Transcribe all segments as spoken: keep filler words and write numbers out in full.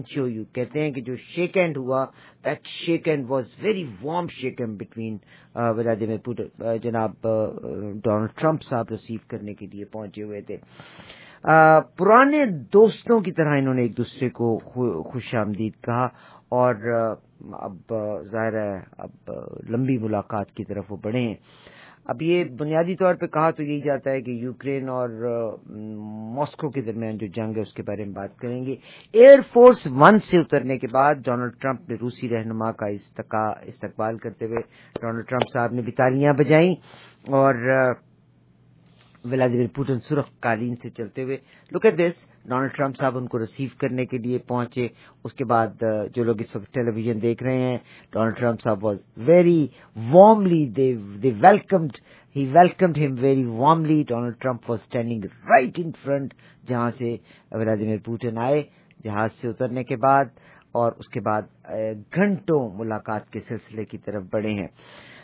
Show you کہتے ہیں کہ جو شیک ہینڈ ہوا that shake hand was very warm shake hand between Vladimir Putin. جناب ڈونلڈ ٹرمپ صاحب ریسیو کرنے کے لیے پہنچے ہوئے تھے. پرانے دوستوں کی طرح انہوں نے ایک دوسرے کو خوش آمدید کہا اور اب ظاہر ہے اب لمبی ملاقات کی طرف وہ بڑھے ہیں. اب یہ بنیادی طور پہ کہا تو یہی جاتا ہے کہ یوکرین اور ماسکو کے درمیان جو جنگ ہے اس کے بارے میں بات کریں گے. ایئر فورس ون سے اترنے کے بعد ڈونلڈ ٹرمپ نے روسی رہنما کا استقبال کرتے ہوئے ڈونلڈ ٹرمپ صاحب نے بھی تالیاں بجائیں اور ولادیمیر پوٹن سرخ قالین سے چلتے ہوئے look at this Donald Trump صاحب ان کو ریسیو کرنے کے لیے پہنچے. اس کے بعد جو لوگ اس وقت ٹیلی ویژن دیکھ رہے ہیں ڈونلڈ ٹرمپ صاحب was very warmly they they welcomed he welcomed him very warmly. Donald Trump was standing right in front جہاں سے ولادیمیر پوٹن آئے جہاز سے اترنے کے بعد اور اس کے بعد گھنٹوں ملاقات کے سلسلے کی طرف بڑھے ہیں.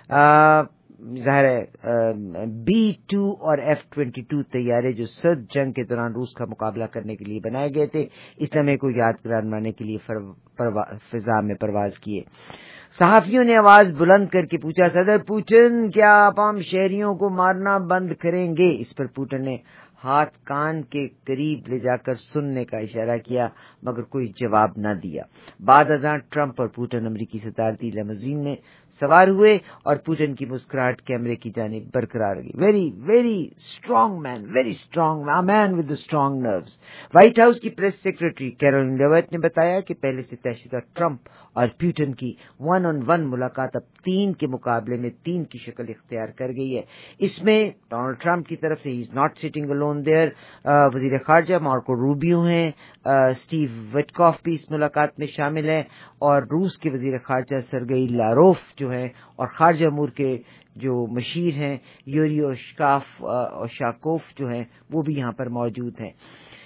ظاہر ہے بی ٹو اور ایف ٹوینٹی ٹو طیارے جو سرد جنگ کے دوران روس کا مقابلہ کرنے کے لیے بنائے گئے تھے اس لمحے کو یادگار بنانے کے لیے فضا میں پرواز کیے. صحافیوں نے آواز بلند کر کے پوچھا صدر پوٹن کیا آپ عام شہریوں کو مارنا بند کریں گے؟ اس پر پوٹن نے ہاتھ کان کے قریب لے جا کر سننے کا اشارہ کیا مگر کوئی جواب نہ دیا. بعد ازاں ٹرمپ اور پوٹن امریکی صدارتی لیموزین میں سوار ہوئے اور پوٹن کی مسکراہٹ کیمرے کی جانب برقرار رہی. Very very strong man very strong man with strong nerves. White House کی پریس سیکرٹری کیرولین لیوٹ نے بتایا کہ پہلے سے طے شدہ ٹرمپ اور پوٹن کی ون آن ون ملاقات اب تین کے مقابلے میں تین کی شکل اختیار کر گئی ہے. اس میں ڈونلڈ ٹرمپ کی طرف سے he is not sitting alone there. وزیر خارجہ مارکو روبیو ہیں, اسٹیو وٹکاف بھی اس ملاقات میں شامل ہیں اور روس کے وزیر خارجہ سرگئی لاروف جو ہیں اور خارجہ امور کے جو مشیر ہیں یوری اوشکاف اوشاکوف جو ہیں وہ بھی یہاں پر موجود ہیں.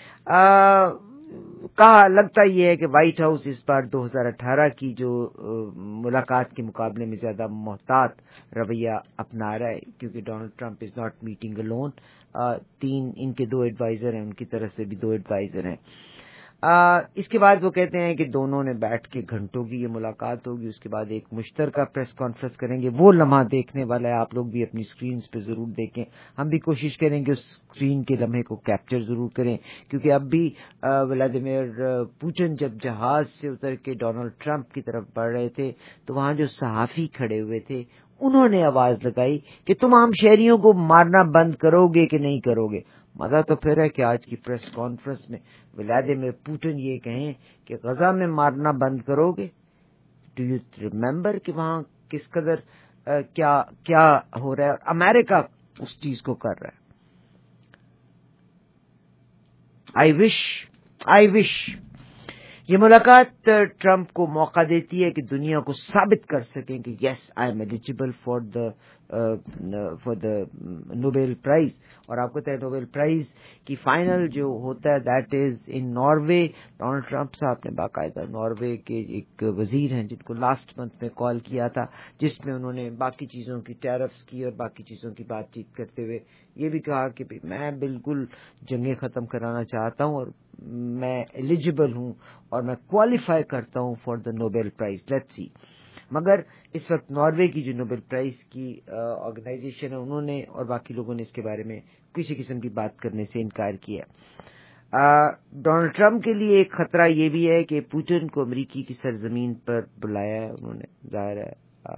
کہا لگتا یہ ہے کہ وائٹ ہاؤس اس بار دو ہزار اٹھارہ کی جو ملاقات کے مقابلے میں زیادہ محتاط رویہ اپنا رہا ہے کیونکہ Donald Trump is not meeting alone. تین ان کے دو ایڈوائزر ہیں, ان کی طرف سے بھی دو ایڈوائزر ہیں. اس کے بعد وہ کہتے ہیں کہ دونوں نے بیٹھ کے گھنٹوں کی یہ ملاقات ہوگی. اس کے بعد ایک مشترکہ پریس کانفرنس کریں گے. وہ لمحہ دیکھنے والا ہے, آپ لوگ بھی اپنی سکرینز پہ ضرور دیکھیں. ہم بھی کوشش کریں گے اس سکرین کے لمحے کو کیپچر ضرور کریں کیونکہ اب بھی ولادیمیر پوٹن جب جہاز سے اتر کے ڈونلڈ ٹرمپ کی طرف بڑھ رہے تھے تو وہاں جو صحافی کھڑے ہوئے تھے انہوں نے آواز لگائی کہ تم عام شہریوں کو مارنا بند کرو گے کہ نہیں کرو گے. مزہ تو پھر ہے کہ آج کی پریس کانفرنس میں ولادیمیر پوٹن یہ کہیں کہ غزہ میں مارنا بند کرو گے. ڈو یو ریممبر کہ وہاں کس قدر کیا کیا ہو رہا ہے اور امریکہ اس چیز کو کر رہا ہے. آئی وش آئی وش یہ ملاقات ٹرمپ کو موقع دیتی ہے کہ دنیا کو ثابت کر سکیں کہ yes I am eligible for the for the Nobel prize. اور آپ کو پتہ ہے نوبیل پرائز کی فائنل جو ہوتا ہے that is in Norway. Donald Trump صاحب نے باقاعدہ ناروے کے ایک وزیر ہیں جن کو لاسٹ منتھ میں کال کیا تھا جس میں انہوں نے باقی چیزوں کی ٹیرفس کی اور باقی چیزوں کی بات چیت کرتے ہوئے یہ بھی کہا کہ میں بالکل جنگیں ختم کرانا چاہتا ہوں اور میں ایلیجیبل ہوں اور میں کوالیفائی کرتا ہوں for the Nobel prize. Let's see. مگر اس وقت ناروے کی جو نوبیل پرائز کی آرگنائزیشن ہے انہوں نے اور باقی لوگوں نے اس کے بارے میں کسی قسم کی بات کرنے سے انکار کیا. ڈونلڈ ٹرمپ کے لیے ایک خطرہ یہ بھی ہے کہ پوٹن کو امریکی کی سرزمین پر بلایا ہے انہوں نے. ظاہر ہے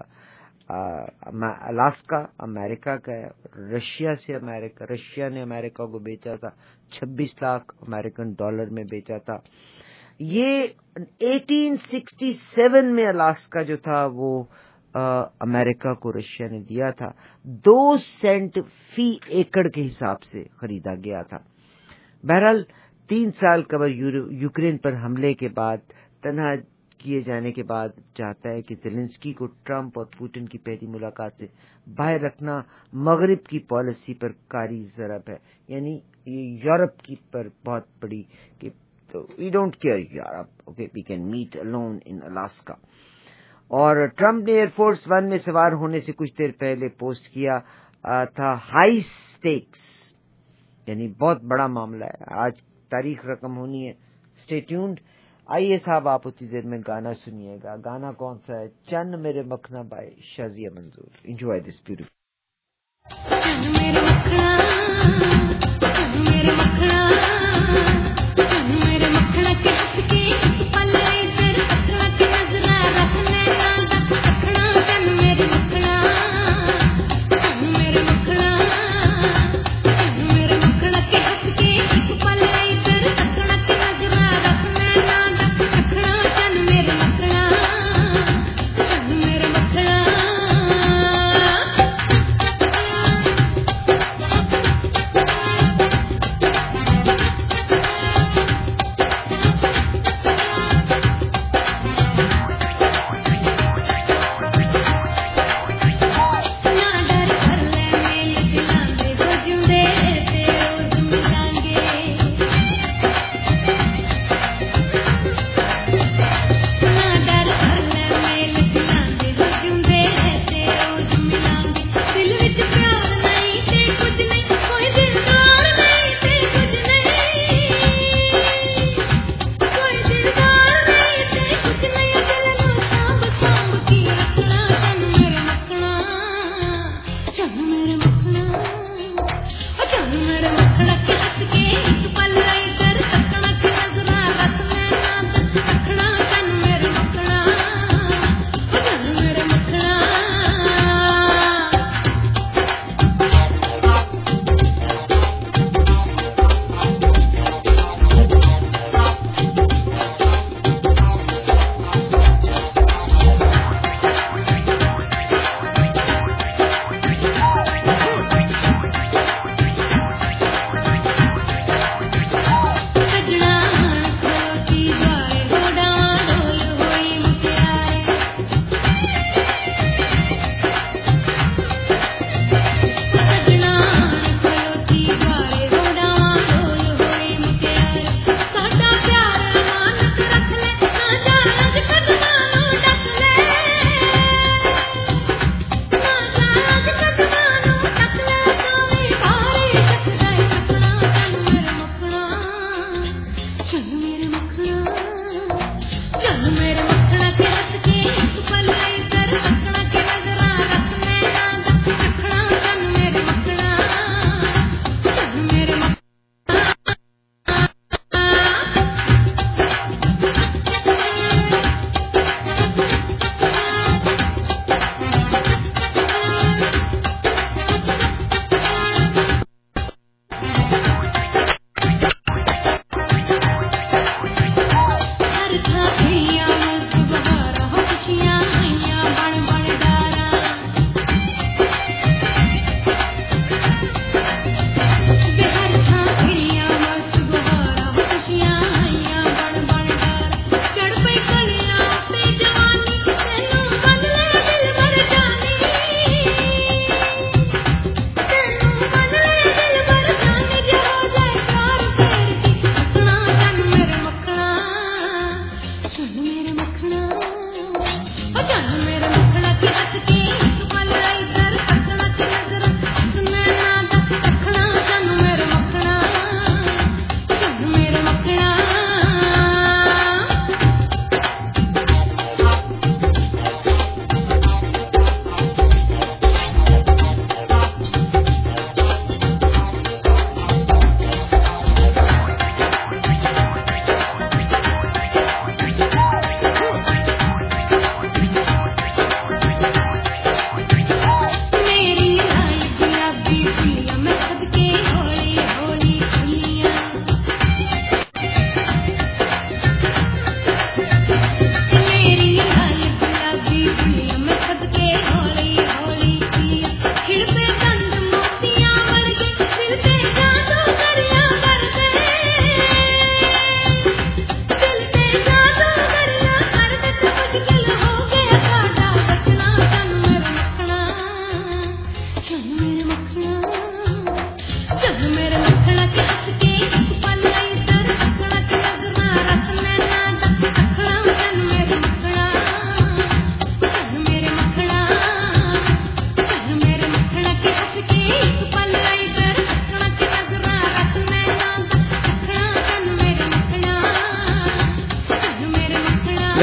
الاسکا امریکہ کا ہے, رشیا سے امریکہ رشیا نے امریکہ کو بیچا تھا چھبیس لاکھ امریکن ڈالر میں بیچا تھا. یہ اٹھارہ سو سڑسٹھ میں الاسکا جو تھا وہ امریکہ کو رشیا نے دیا تھا. دو سینٹ فی ایکڑ کے حساب سے خریدا گیا تھا. بہرحال تین سال قبل یوکرین پر حملے کے بعد تنہا کیے جانے کے بعد چاہتا ہے کہ زیلنسکی کو ٹرمپ اور پوٹن کی پہلی ملاقات سے باہر رکھنا مغرب کی پالیسی پر کاری ضرب ہے. یعنی یورپ کی پر بہت بڑی کہ we don't care Europe okay we can meet alone in Alaska. اور ٹرمپ نے ایئر فورس ون میں سوار ہونے سے کچھ دیر پہلے پوسٹ کیا تھا ہائی سٹیکس یعنی بہت بڑا معاملہ ہے, آج تاریخ رقم ہونی ہے. Stay tuned. آئیے صاحب آپ اتنی دیر میں گانا سنیے گا. گانا کون سا ہے؟ چن میرے مکھنا by Shazia Manzoor. Enjoy this beautiful. چن میرے مکھنا چن میرے مکھنا چن میرے مکھنا کے ہنس کے پلے تیر رکھنا کے نظر رکھنے نہ رکھنا. چن میرے مکھنا چن میرے مکھنا چن میرے مکھنا کے ہنس کے پلے تیر رکھنا کے نظر رکھنے نہ رکھنا. چن میرے مکھنا چن میرے مکھنا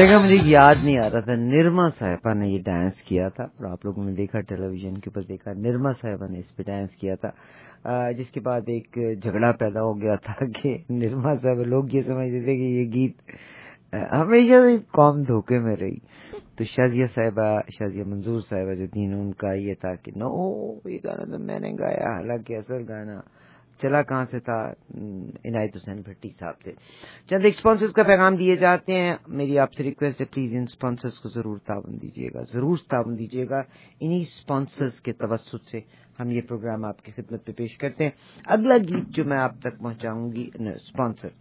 देखा मुझे याद नहीं आ रहा था, निर्मा साहिबा ने ये डांस किया था और आप लोगों ने देखा टेलीविजन के ऊपर देखा, निर्मा साहिबा ने इस पे डांस किया था, जिसके बाद एक झगड़ा पैदा हो गया था कि निर्मा साहिबा, लोग ये समझते थे कि ये गीत हमेशा से कौम धोखे में रही। तो शाजिया साहिबा, शाजिया मंजूर साहिबा जो थी, उनका ये था कि नो ये गाना तो मैंने गाया, हालांकि असल गाना चला कहाँ से था, इनायत हुसैन भट्टी साहब से। चंद एक स्पॉन्सर्स का पैगाम दिए जाते हैं। मेरी आपसे रिक्वेस्ट है, प्लीज इन स्पॉन्सर्स को जरूर ताबन दीजिएगा, जरूर ताबन दीजिएगा। इन्हीं स्पॉन्सर्स के तवस्सुत से हम ये प्रोग्राम आपकी खिदमत पे पेश करते हैं। अगला गीत जो मैं आप तक पहुंचाऊंगी, स्पॉन्सर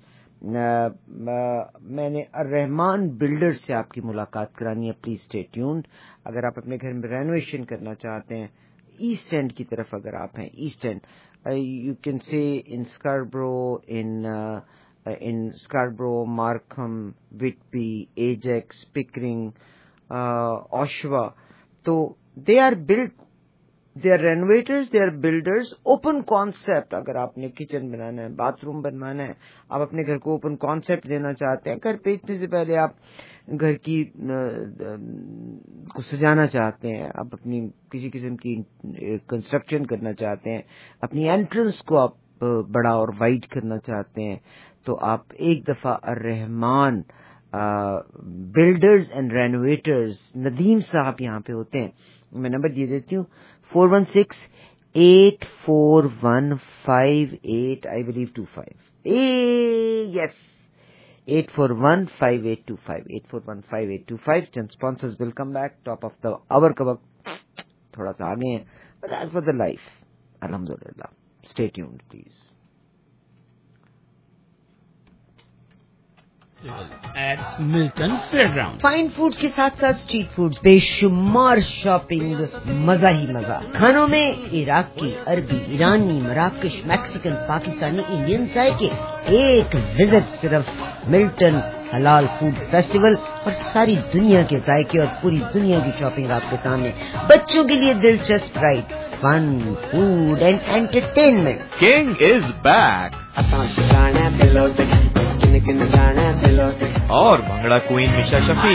मैंने अर्रहमान बिल्डर से आपकी मुलाकात करानी है, प्लीज स्टे ट्यून्ड। अगर आप अपने घर में रेनोवेशन करना चाहते हैं, ईस्ट एंड की तरफ अगर आप हैं, East End Uh, you can say in Scarborough, in uh, uh, in Scarborough, Markham, Whitby, Ajax, Pickering, uh, Oshawa. So they are built, they are renovators, they are builders. Open concept. अगर आपने kitchen बनाना है, bathroom बनवाना है, आप अपने घर को open concept देना चाहते हैं, घर बेचने से पहले आप घर की को सजाना चाहते हैं, आप अपनी किसी किस्म की कंस्ट्रक्शन करना चाहते हैं, अपनी एंट्रेंस को आप बड़ा और वाइड करना चाहते हैं, तो आप एक दफा Arrahman builders and renovators, Nadeem साहब यहाँ पे होते हैं। मैं नंबर दे देती हूँ, four one six eight four one five eight I believe two five A yes eight four one five eight two five eight four one five eight two five. चंद sponsors will come back. Top of the hour का वक्त थोड़ा सा आगे है, but as for the life, alhamdulillah. Stay tuned, please. At Milton Fairground. Fine foods के साथ साथ स्ट्रीट फूड्स, बेशुमार शॉपिंग, मजा ही मजा। खानों में इराक की, अरबी, ईरानी, मराकश, मैक्सिकन, पाकिस्तानी, इंडियन जायके। एक विजिट सिर्फ मिल्टन हलाल फूड फेस्टिवल और सारी दुनिया के जायके और पूरी दुनिया की शॉपिंग आपके सामने। बच्चों के लिए दिलचस्प ride, fun, food and entertainment. King is back और bhangra queen Misha Shafi.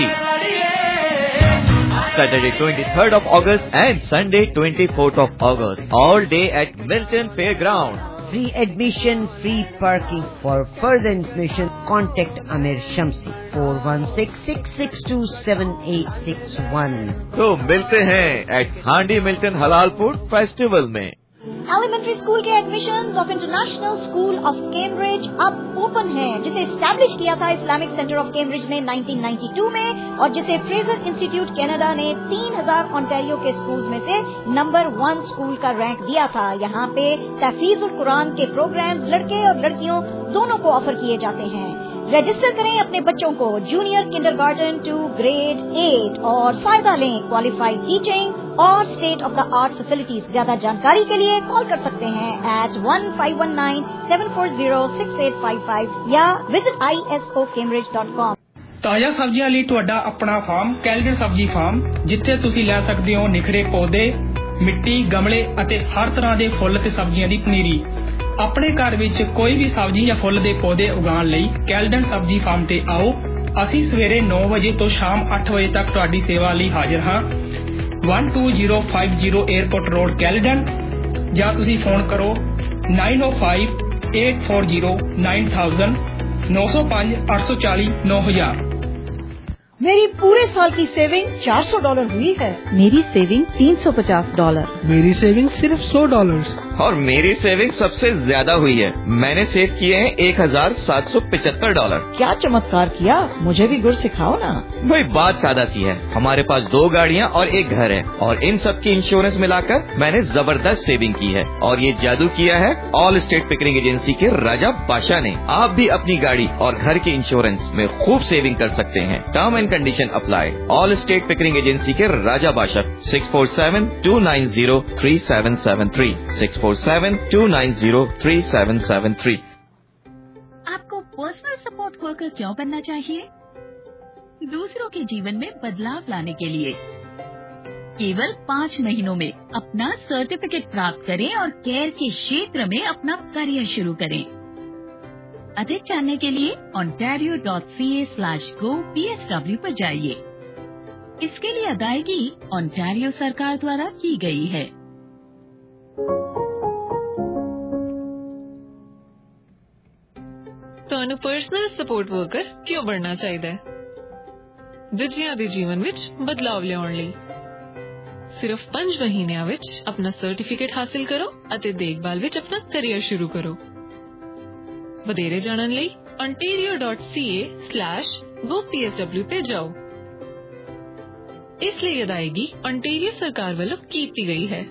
Saturday twenty-third of August and Sunday twenty-fourth of August, all day at Milton Fairground. Free admission, free parking. For further information, contact Amir Shamsi four one six six six two seven eight six one. तो मिलते हैं at Handi Milton halal food festival में। Elementary school के admissions of International School of Cambridge अब open हैं, जिसे establish किया था इस्लामिक सेंटर ऑफ कैम्ब्रिज ने नाइनटीन नाइंटी टू में और जिसे फ्रेजर इंस्टीट्यूट कनाडा ने तीन हज़ार ओंटारियो के स्कूल्स में से नंबर वन स्कूल का रैंक दिया था। यहाँ पे तहफीजुल कुरान के प्रोग्राम्स लड़के और लड़कियों दोनों को ऑफर किए जाते हैं। रजिस्टर करें अपने बच्चों को junior kindergarten to grade eight और फायदा लें क्वालिफाइड टीचिंग और state of the art facilities. ज्यादा जानकारी के लिए कॉल कर सकते हैं at one five one nine seven four zero six eight five five या visit I S O Cambridge dot com. ਤਾਜ਼ਾ ਸਬਜ਼ੀਆਂ ਲਈ ਤੁਹਾਡਾ ਆਪਣਾ ਫਾਰਮ ਕੈਲਡਨ ਸਬਜ਼ੀ ਫਾਰਮ, ਜਿੱਥੇ ਤੁਸੀਂ ਲੈ ਸਕਦੇ ਹੋ ਨਿਖਰੇ ਪੌਦੇ, ਮਿੱਟੀ, ਗਮਲੇ ਅਤੇ ਹਰ ਤਰ੍ਹਾਂ ਦੇ ਫੁੱਲ ਤੇ ਸਬਜ਼ੀਆਂ ਦੀ ਪਨੀਰੀ। ਆਪਣੇ ਘਰ ਵਿੱਚ ਕੋਈ ਵੀ ਸਬਜ਼ੀ ਜਾਂ ਫੁੱਲ ਦੇ ਪੌਦੇ ਉਗਾਉਣ ਲਈ ਕੈਲਡਨ ਸਬਜ਼ੀ ਫਾਰਮ ਤੇ ਆਓ। ਅਸੀਂ ਸਵੇਰੇ ਨੌ ਵਜੇ ਤੋਂ ਸ਼ਾਮ ਅੱਠ ਵਜੇ ਤੱਕ ਤੁਹਾਡੀ ਸੇਵਾ ਲਈ ਹਾਜ਼ਰ ਹਾਂ। one two zero five zero airport road Caledon, ਜਾਂ ਤੁਸੀਂ ਫੋਨ ਕਰੋ nine oh five eight four zero nine thousand नौ सौ पाँच आठ सौ चालीस नौ हजार। मेरी पूरे साल की सेविंग चार सौ डॉलर हुई है। मेरी सेविंग तीन सौ पचास डॉलर। मेरी सेविंग सिर्फ सौ डॉलर। और मेरी सेविंग सबसे ज्यादा हुई है, मैंने सेव किए हैं एक हजार सात सौ पिछहत्तर डॉलर। क्या चमत्कार किया, मुझे भी गुर सिखाओ ना। भाई बात सादा सी है, हमारे पास दो गाड़ियाँ और एक घर है और इन सब की इंश्योरेंस मिलाकर मैंने जबरदस्त सेविंग की है। और ये जादू किया है ऑल स्टेट पिकरिंग एजेंसी के राजा बादशाह ने। आप भी अपनी गाड़ी और घर के इंश्योरेंस में खूब सेविंग कर सकते हैं। Term and condition apply. All state Pickering agency के Raja Badshah six four seven two nine zero three seven seven three six four seven two nine zero three seven seven three. आपको पर्सनल सपोर्ट वर्कर क्यों बनना चाहिए? दूसरों के जीवन में बदलाव लाने के लिए। केवल पाँच महीनों में अपना सर्टिफिकेट प्राप्त करें और केयर के क्षेत्र में अपना करियर शुरू करें। अधिक जानने के लिए ontario dot c a slash go p s w पर जाइए। इसके लिए अदायगी ओंटारियो सरकार द्वारा की गई है। ਤੁਹਾਨੂੰ ਪਰਸਨਲ ਸਪੋਰਟ ਵਰਕਰ ਕਿਉਂ ਬਣਨਾ ਚਾਹੀਦਾ ਹੈ? ਦੂਜਿਆਂ ਦੇ ਜੀਵਨ ਵਿੱਚ ਬਦਲਾਵ ਲਿਆਉਣ ਲਈ। ਸਿਰਫ ਪੰਜ ਮਹੀਨਿਆਂ ਵਿੱਚ ਆਪਣਾ ਸਰਟੀਫਿਕੇਟ ਹਾਸਿਲ ਕਰੋ ਅਤੇ ਦੇਖਭਾਲ ਵਿੱਚ ਆਪਣਾ ਕੈਰੀਅਰ ਸ਼ੁਰੂ ਕਰੋ। ਵਧੇਰੇ ਜਾਣਨ ਲਈ ontario dot c a slash go p s w ਤੇ ਜਾਓ। ਇਸ ਲਈ ਅਦਾਇਗੀ ontario ਸਰਕਾਰ ਵੱਲੋਂ ਕੀਤੀ ਗਈ ਹੈ।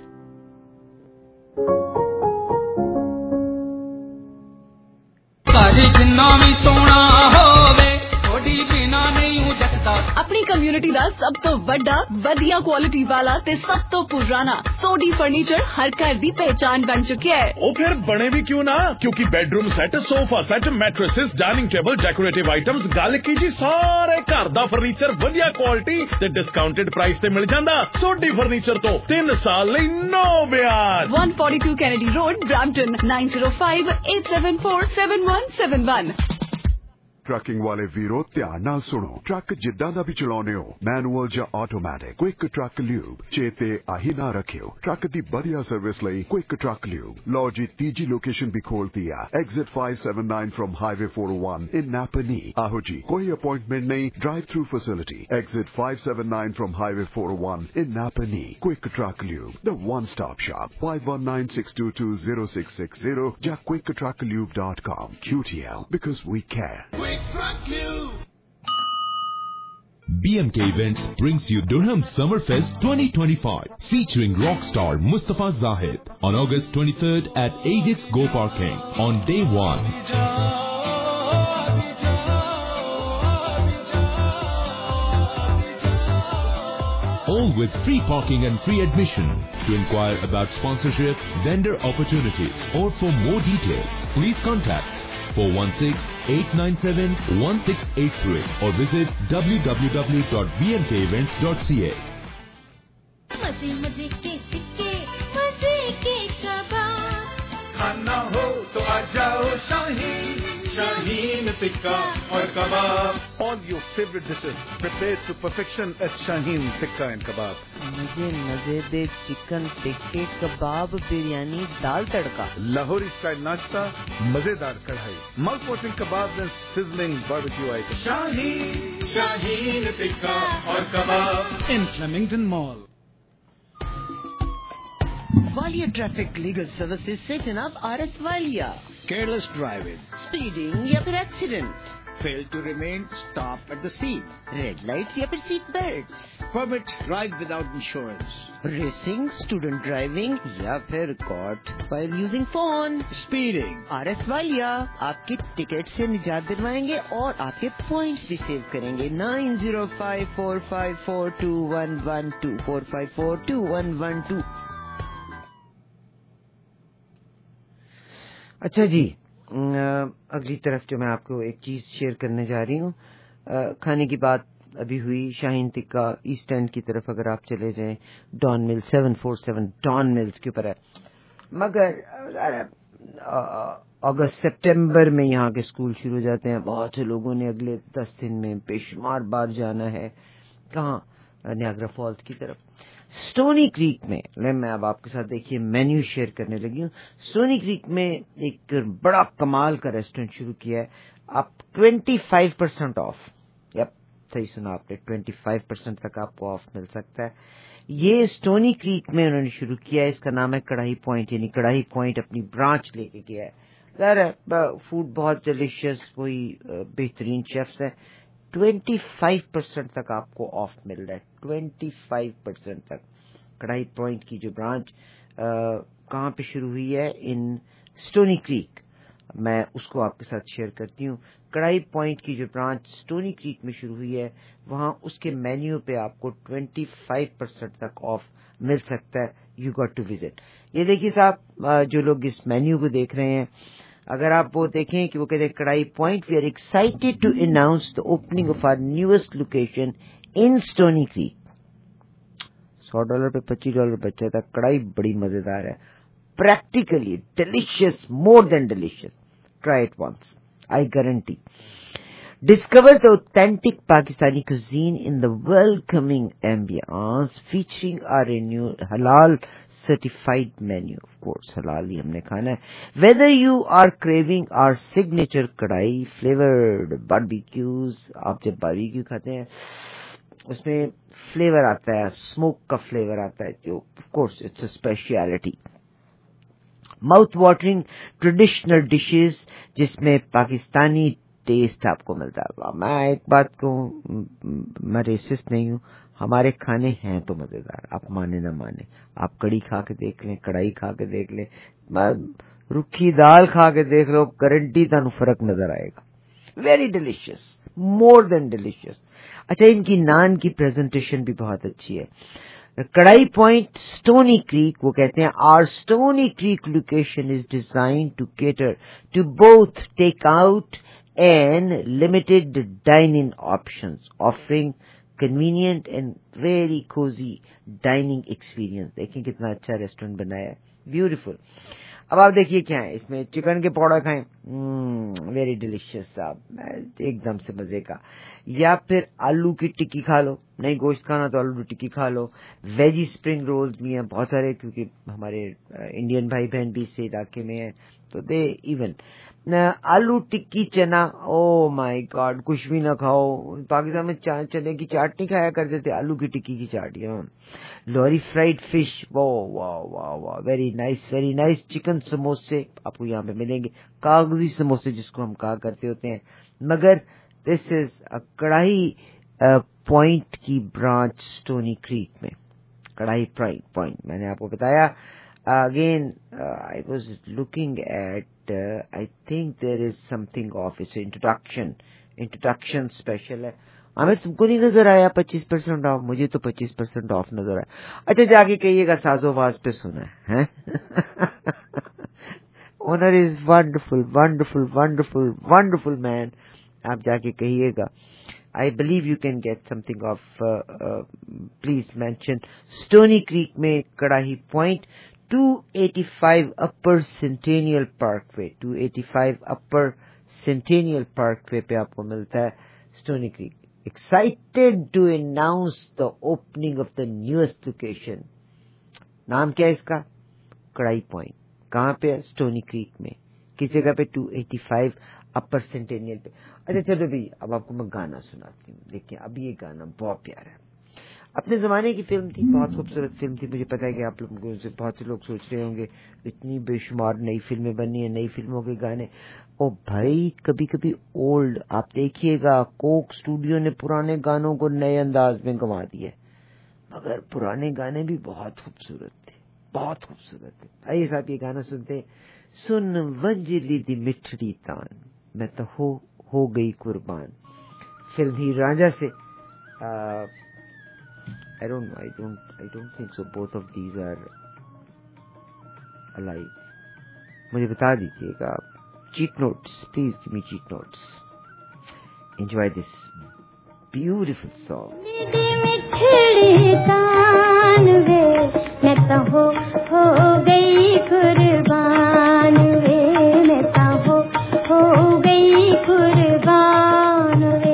ਜਿੰਨਾ ਵੀ ਸੋਹਣਾ ਹੋਵੇ ਥੋੜੀ ਬਿਨਾ ਨਹੀਂ ਜੱਟਦਾ। ਆਪਣੀ ਕਮਿਊਨਿਟੀ ਦਾ ਸਭ ਤੋਂ ਵੱਡਾ ਵਧੀਆ ਕੁਆਲਿਟੀ ਵਾਲਾ ਤੇ ਸਭ ਤੋਂ ਪੁਰਾਣਾ ਸੋਡੀ ਫਰਨੀਚਰ ਹਰ ਘਰ ਦੀ ਪਹਿਚਾਨ ਬਣ ਚੁੱਕਿਆ ਹੈ। ਉਹ ਫਿਰ ਬਣੇ ਵੀ ਕਿਉਂ ਨਾ, ਕਿਉਂਕਿ bedroom set, sofa set, mattresses, dining table, decorative items, ਗੱਲ ਕੀ ਜੀ ਸਾਰੇ ਘਰ ਦਾ ਫਰਨੀਚਰ ਵਧੀਆ ਕੁਆਲਿਟੀ ਤੇ ਡਿਸਕਾਊਂਟਡ ਪ੍ਰਾਈਸ ਤੇ ਮਿਲ ਜਾਂਦਾ। ਸੋਡੀ ਫਰਨੀਚਰ ਤੋਂ ਤਿੰਨ ਸਾਲ ਲਈ ਨੋ ਵਿਆਜ। one forty-two Kennedy Road, Brampton, nine zero five eight seven four seven one seven one। Trucking ਵਾਲੇ ਵੀਰੋ ਧਿਆਨ ਨਾਲ ਸੁਣੋ, ਟਰੱਕ ਜਿੱਦਾਂ ਦਾ ਵੀ ਚਲਾਉਂਦੇ ਹੋ, ਮੈਨੂਅਲ ਜਾਂ ਆਟੋਮੈਟਿਕ, ਕੁਇਕ ਟਰੱਕ ਲਿਊਬ ਚੇਤੇ ਆਹੀ ਨਾ ਰੱਖਿਓ। ਟਰੱਕ ਦੀ ਵਧੀਆ ਸਰਵਿਸ ਲਈ ਕੁਇਕ ਟਰੱਕ ਲਿਊਬ। ਲਓ ਜੀ ਤੀਜੀ ਲੋਕੇਸ਼ਨ ਵੀ ਖੋਲਤੀ ਆ, exit five seventy-nine from highway four oh one in Napanee. ਆਹੋ ਜੀ ਕੋਈ ਅਪਾਇੰਟਮੈਂਟ ਨਹੀਂ, drive through facility, exit five seventy-nine from highway four oh one in Napanee. Quick truck lube, the one stop shop, five one nine six two two zero six six zero ਜਾਂ quick truck lube dot com। Q T L, because we care। B M K Events brings you Durham Summerfest twenty twenty-five, featuring rock star Mustafa Zahid on August twenty-third at Ajax Go Parking on day one. All with free parking and free admission. To inquire about sponsorship, vendor opportunities, or for more details, please contact four one six eight nine seven one six eight three or visit w w w dot b m k events dot c a। मजे मजे के सिक्के, मजे के कबाब, खाना हो तो आ जाओ शाहीन, शाहीन टिक्का और कबाब। All your favorite dishes prepared to perfection at Shaheen Tikka and Kebab. مجھے مزیدار چکن ٹکے کباب بریانی دال تڑکا، Lahori style nashta, مزیدار کڑھائی, mouth watering kebabs and sizzling barbecue items. Shaheen, Shaheen Tikka اور کباب in Flemington Mall. Walia traffic legal services سے جناب R S Walia. Careless driving, speeding یا پھر accident, fail to remain stopped at the scene, red lights یا پھر seat belts, permit ride without insurance, racing, student driving یا پھر caught while using phone. speeding, R S Walia آپ کی ticket سے نجات دلوائیں گے اور آپ کے پوائنٹس بھی سیو کریں گے۔ Nine zero five four five four two one one two four five four two one one two. اچھا جی، اگلی طرف جو میں آپ کو ایک چیز شیئر کرنے جا رہی ہوں، کھانے کی بات ابھی ہوئی، شاہین ٹکا ایسٹ اینڈ کی طرف اگر آپ چلے جائیں، Don Mill seven four seven Don Mills کے اوپر ہے، مگر اگست سپٹمبر میں یہاں کے اسکول شروع ہو جاتے ہیں، بہت سے لوگوں نے اگلے دس دن میں بے شمار بار جانا ہے کہاں، نیاگرا فالز کی طرف۔ سٹونی کریک میں میں اب آپ کے ساتھ دیکھیے مینیو شیئر کرنے لگی ہوں۔ سٹونی کریک میں ایک بڑا کمال کا ریسٹورینٹ شروع کیا ہے، آپ twenty five percent off, yep صحیح سنا آپ نے، ٹوینٹی فائیو پرسینٹ تک آپ کو آف مل سکتا ہے۔ یہ سٹونی کریک میں انہوں نے شروع کیا ہے، اس کا نام ہے کڑاہی پوائنٹ، یعنی کڑاہی پوائنٹ اپنی برانچ لے کے گیا ہے۔ ظاہر ہے فوڈ بہت ڈیلیشیس، وہی بہترین شیفس ہیں۔ ٹوینٹی فائیو پرسینٹ تک آپ کو آف مل رہا ہے، ٹوینٹی فائیو پرسینٹ تک۔ کڑائی پوائنٹ کی جو برانچ کہاں پہ شروع ہوئی ہے، ان سٹونی کریک، میں اس کو آپ کے ساتھ شیئر کرتی ہوں۔ کڑائی پوائنٹ کی جو برانچ سٹونی کریک میں شروع ہوئی ہے، وہاں اس کے مینیو پہ آپ کو ٹوینٹی فائیو پرسینٹ تک آف مل سکتا ہے۔ You got to visit. یہ دیکھیے صاحب، جو لوگ اس مینیو کو دیکھ رہے ہیں، اگر آپ وہ دیکھیں کہ وہ کہتے ہیں Kadai point, we are excited to announce the opening of our newest location in Stony Creek. سو ڈالر پہ پچیس ڈالر بچا تھا، کڑائی بڑی مزیدار ہے، practically delicious, more than delicious, try it once. I guarantee. Discover the authentic Pakistani cuisine in the welcoming ambience featuring our renewed halal certified menu. Of course, halal hi humne khana hai. Whether you are craving our signature kadai flavored barbecues, aap jab barbecue khate hain, usme flavor aata hai, smoke ka flavor aata hai, jo of course it's a speciality. Mouth-watering traditional dishes जिसमें Pakistani test आपको मिलता है. मैं एक बात कहूँ, मैं resist नहीं हूँ, हमारे खाने हैं तो मजेदार, आप माने ना माने. आप कड़ी खा के देख लें, कढ़ाई खा के देख लें, रुखी दाल खा के देख लो, गारंटी तानू फर्क नजर आएगा. Very delicious, more than delicious. अच्छा, इनकी नान की प्रेजेंटेशन भी बहुत अच्छी है. कड़ाई पॉइंट स्टोनी क्रीक, वो कहते हैं our Stony Creek location is design to cater to both take out and limited dining options, offering convenient and very cozy dining experience. देखें कितना अच्छा रेस्टोरेंट बनाया है, ब्यूटीफुल. अब आप देखिए क्या है इसमें. चिकन के पकौड़ा खाएं, वेरी डिलीशियस साहब, एकदम से मजे का. या फिर आलू की टिक्की खा लो, नहीं गोश्त खाना तो आलू की टिक्की खा लो. वेजी स्प्रिंग रोल्स भी हैं बहुत सारे, क्योंकि हमारे इंडियन भाई बहन भी इस इलाके में हैं, तो दे इवन आलू टिक्की चना. ओ माय गॉड, कुछ भी ना खाओ, पाकिस्तान में चने की चाट नहीं खाया करते थे, आलू की टिक्की की चाट. लोरी फ्राइड फिश, वाह वाह वाह वाह, very nice very nice. Chicken समोसे आपको यहाँ पे मिलेंगे, कागजी समोसे जिसको हम कहा करते होते हैं. मगर दिस इज अ कढ़ाई पॉइंट की ब्रांच स्टोनी क्रीक में. कढ़ाई पॉइंट मैंने आपको बताया. Again, uh, I was looking at, uh, I think there is something of its introduction, introduction special है. आमिर तुमको नहीं नजर आया पच्चीस परसेंट ऑफ? मुझे तो पच्चीस परसेंट ऑफ नजर आया. अच्छा, जाके कहिएगा साजोवाज पे सुना है. Owner is wonderful wonderful wonderful wonderful man. आप जाके कहिएगा. I believe you can get something of, uh, uh, please mention Stony Creek में Kadahi point, two eighty-five Upper Centennial Parkway, two eighty-five Upper Centennial Parkway पे आपको मिलता है Stony Creek. Excited to announce the opening of the newest location. नाम क्या है इसका? कड़ाई पॉइंट. कहाँ पे है? Stony Creek में. किस जगह पे? two eighty-five Upper Centennial पे. अच्छा चलो भाई, अब आपको मैं गाना सुनाती हूँ. देखिए, अब ये गाना बहुत प्यारा है. अपने जमाने की फिल्म थी, बहुत खूबसूरत फिल्म थी. मुझे पता है कि आप लोगों से बहुत से लोग सोच रहे होंगे इतनी बेशुमार नई फिल्में बनी है, नई फिल्मों के गाने. ओ भाई, कभी कभी ओल्ड आप देखिएगा, कोक स्टूडियो ने पुराने गानों को नए अंदाज में गंवा दिया, मगर पुराने गाने भी बहुत खूबसूरत थे, बहुत खूबसूरत थे. आइए साहब, ये गाना सुनते हैं. सुन वंजली दी मिठड़ी तान, मैं तो हो हो गई कुर्बान. फिल्म ही रांझा से. आ, I don't know. I don't. I don't think so. Both of these are alive. मुझे बता दीजिएगा आप. Cheat notes. Please give me cheat notes. Enjoy this beautiful song. मैं तो हो हो गई कुर्बान वे, मैं तो हो हो गई कुर्बान वे.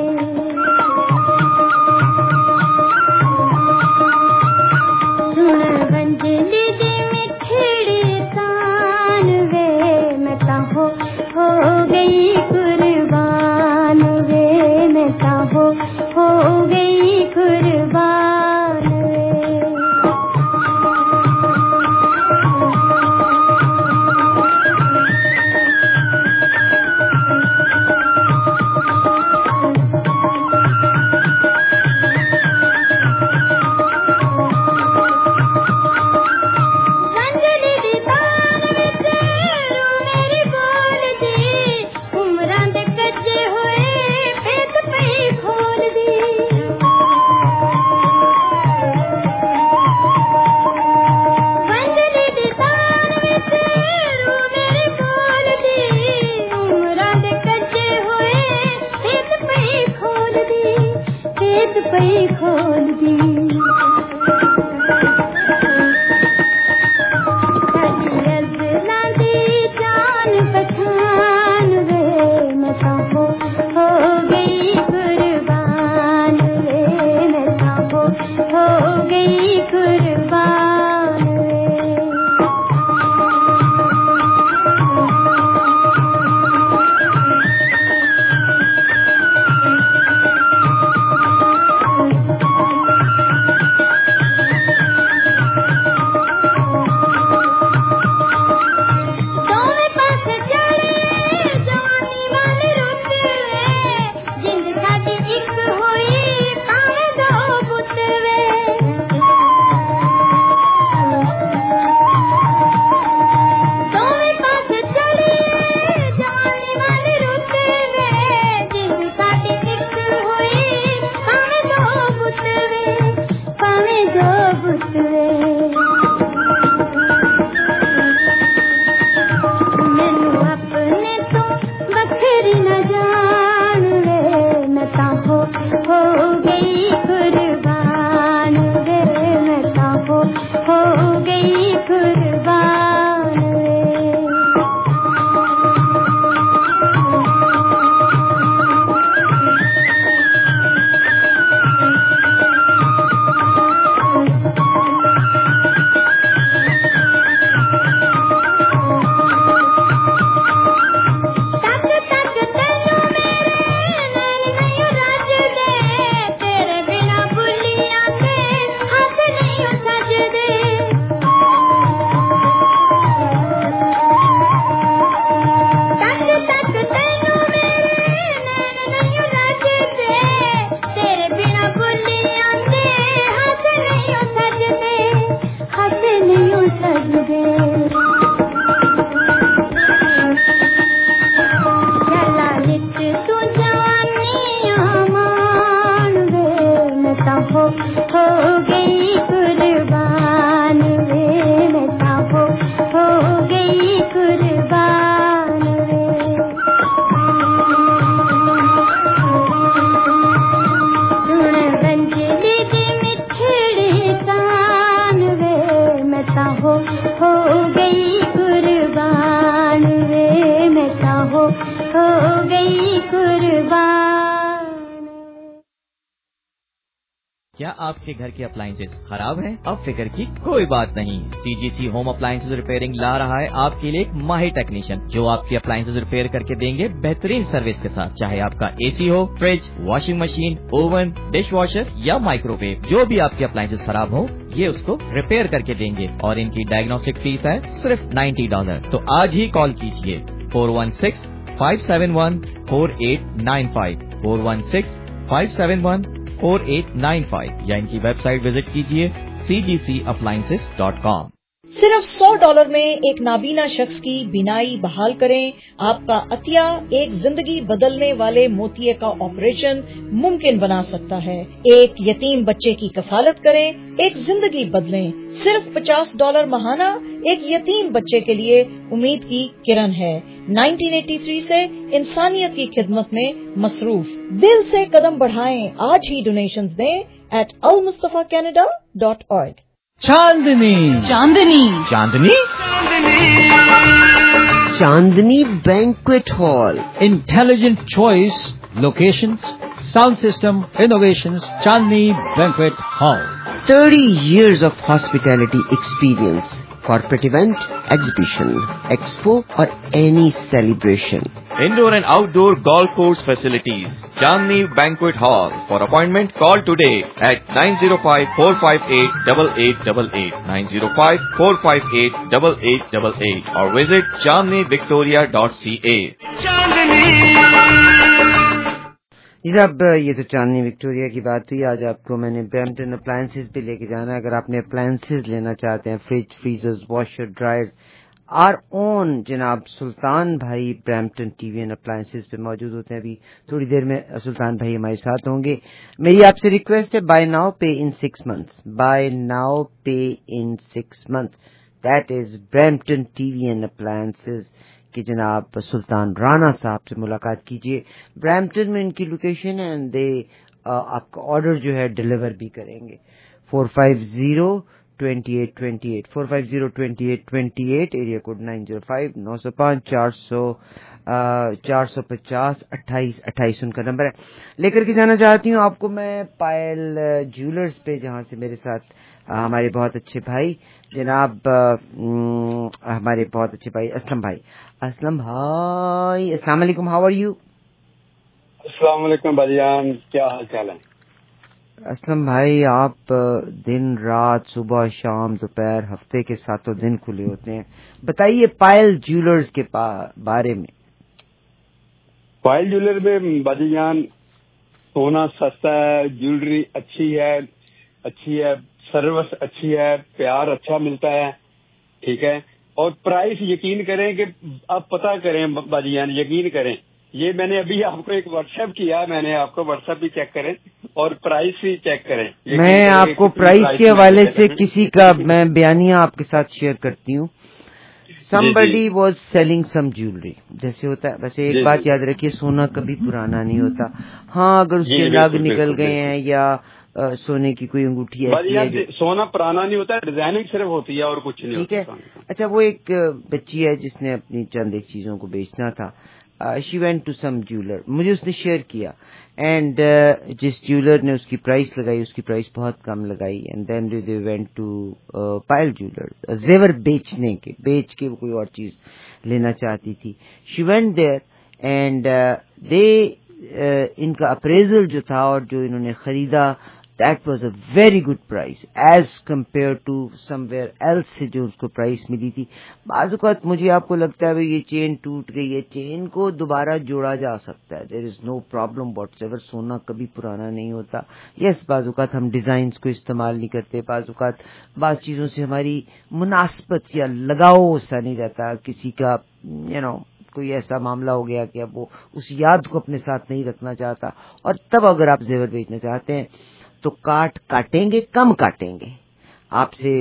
तो हो हो गई कुर्बान वे, मैं तो हो हो गई कुर्बान वे। सुन रंजली दी मिठड़ी तान वे, मैं तो हो हो गई कुर्बान वे, मैं तो हो हो गई कुर्बान। क्या आपके घर के अप्लायंसेस खराब हैं? अब फिक्र की कोई बात नहीं। सीजीसी होम अप्लायंसेस रिपेयरिंग ला रहा है आपके लिए एक माहिर टेक्नीशियन जो आपके अप्लायंसेस रिपेयर करके देंगे बेहतरीन सर्विस के साथ। चाहे आपका एसी हो, fridge, washing machine, oven, dish washer या माइक्रोवेव, जो भी आपके अप्लायंसेस खराब हो ये उसको रिपेयर करके देंगे और इनकी डायग्नोस्टिक फीस है सिर्फ नब्बे डॉलर। तो आज ही कॉल कीजिए four one six five seven one four eight nine five, four one six five seven one four eight nine five या इनकी वेबसाइट विजिट कीजिए C G C appliances dot com. सिर्फ सौ डॉलर में एक नाबीना शख्स की बीनाई बहाल करें। आपका अतिया एक जिंदगी बदलने वाले मोतिये का ऑपरेशन मुमकिन बना सकता है। एक यतीम बच्चे की कफालत करें, एक जिंदगी बदलें। सिर्फ पचास डॉलर महाना एक यतीम बच्चे के लिए उम्मीद की किरण है। उन्नीस सौ तिरासी से इंसानियत की खिदमत में मसरूफ। दिल से कदम बढ़ाएं, आज ही डोनेशंस दें at Al Mustafa Canada dot org. Chandni Chandni Chandni Chandni banquet hall, intelligent choice, locations, sound system, innovations, Chandni Banquet Hall. thirty years of hospitality experience, corporate event, exhibition, expo or any celebration. Indoor and outdoor golf course facilities. Chandni Banquet Hall. For appointment, call today at nine zero five, four five eight, eight eight eight eight, nine zero five, four five eight, eight eight eight eight or visit chandni victoria dot c a. जी साहब, ये तो चांदनी Victoria की बात हुई। आज आपको मैंने ब्रैम्पटन अप्लायंसेस भी लेके जाना है। अगर आपने अप्लायंसेस लेना चाहते हैं, फ्रिज, फ्रीजर्स, वॉशर, ड्रायर्स, आर ओन जनाब सुल्तान भाई ब्रैम्पटन टीवी एंड अप्लायंसेस पे मौजूद होते हैं। अभी थोड़ी देर में सुल्तान भाई हमारे साथ होंगे। मेरी आपसे रिक्वेस्ट है, buy now pay in six months, buy now pay in six months, that is Brampton TV and appliances कि जनाब सुल्तान राणा साहब से मुलाकात कीजिए। ब्रैम्पटन में इनकी लोकेशन है एंड दे आपका ऑर्डर जो है डिलीवर भी करेंगे। Four five zero twenty eight twenty eight four five zero twenty eight twenty eight, area code nine zero five, नौ सौ पाँच चार सौ चार सौ पचास अट्ठाईस अट्ठाईस उनका नंबर है। लेकर के जाना चाहती हूँ आपको मैं पायल ज्वेलर्स पे, जहाँ से मेरे साथ आ, हमारे बहुत अच्छे भाई जनाब आ, हमारे बहुत अच्छे भाई असलम भाई असलम भाई अस्सलाम वालेकुम, हाउ आर यू? अस्सलाम वालेकुम भाईजान, क्या हाल चाल है? असलम भाई, आप दिन रात सुबह शाम दोपहर हफ्ते के सातों दिन खुले होते हैं। बताइए पायल ज्वेलर्स के बारे में। पायल ज्वेलर में भाईजान सोना सस्ता है, ज्वेलरी अच्छी है, अच्छी है, सर्विस अच्छी है, प्यार अच्छा मिलता है, ठीक है। और प्राइस यकीन करें कि आप पता करें भाईजान, यकीन करें, ये मैंने अभी आपको एक व्हाट्सएप किया, मैंने आपको व्हाट्सएप भी चेक करें और प्राइस भी चेक करें। मैं आपको प्राइस के हवाले से किसी का मैं बयानिया आपके साथ शेयर करती हूँ। somebody was selling some jewelry, जैसे होता है। वैसे एक बात याद रखिए, सोना कभी पुराना नहीं होता। हाँ, अगर उसके नग निकल गए हैं या आ, सोने की कोई अंगूठी ऐसी है जो... सोना पुराना नहीं होता, डिजाइनिंग सिर्फ होती है और कुछ नहीं होता। ठीक है। अच्छा, वो एक बच्ची है जिसने अपनी चंद एक चीजों को बेचना था। She went to some jeweller, मुझे उसने शेयर किया एंड uh, जिस ज्वेलर ने उसकी प्राइस लगाई, उसकी प्राइस बहुत कम लगाई and then they went to Payal jeweller, जेवर बेचने के बेच के वो कोई और चीज लेना चाहती थी। She went there and they इनका अप्रेजल जो था और जो इन्होंने खरीदा, that was a very good price as compared to somewhere else से जो उसको प्राइस मिली थी। बाज़ औक़ात मुझे आपको लगता है ये चेन टूट गई है, चेन को दोबारा जोड़ा जा सकता है, there is no problem whatsoever, सोना कभी पुराना नहीं होता। यस, बाज़ औक़ात हम डिजाइन्स को इस्तेमाल नहीं करते, बाज़ औक़ात बाज़ चीजों से हमारी मुनासबत या लगाव सा नहीं रहता, किसी का यू नो कोई ऐसा मामला हो गया कि अब वो उस याद को अपने साथ नहीं रखना चाहता, और तब अगर आप जेवर बेचना चाहते हैं تو کاٹ کاٹیں گے, کم کاٹیں گے آپ سے,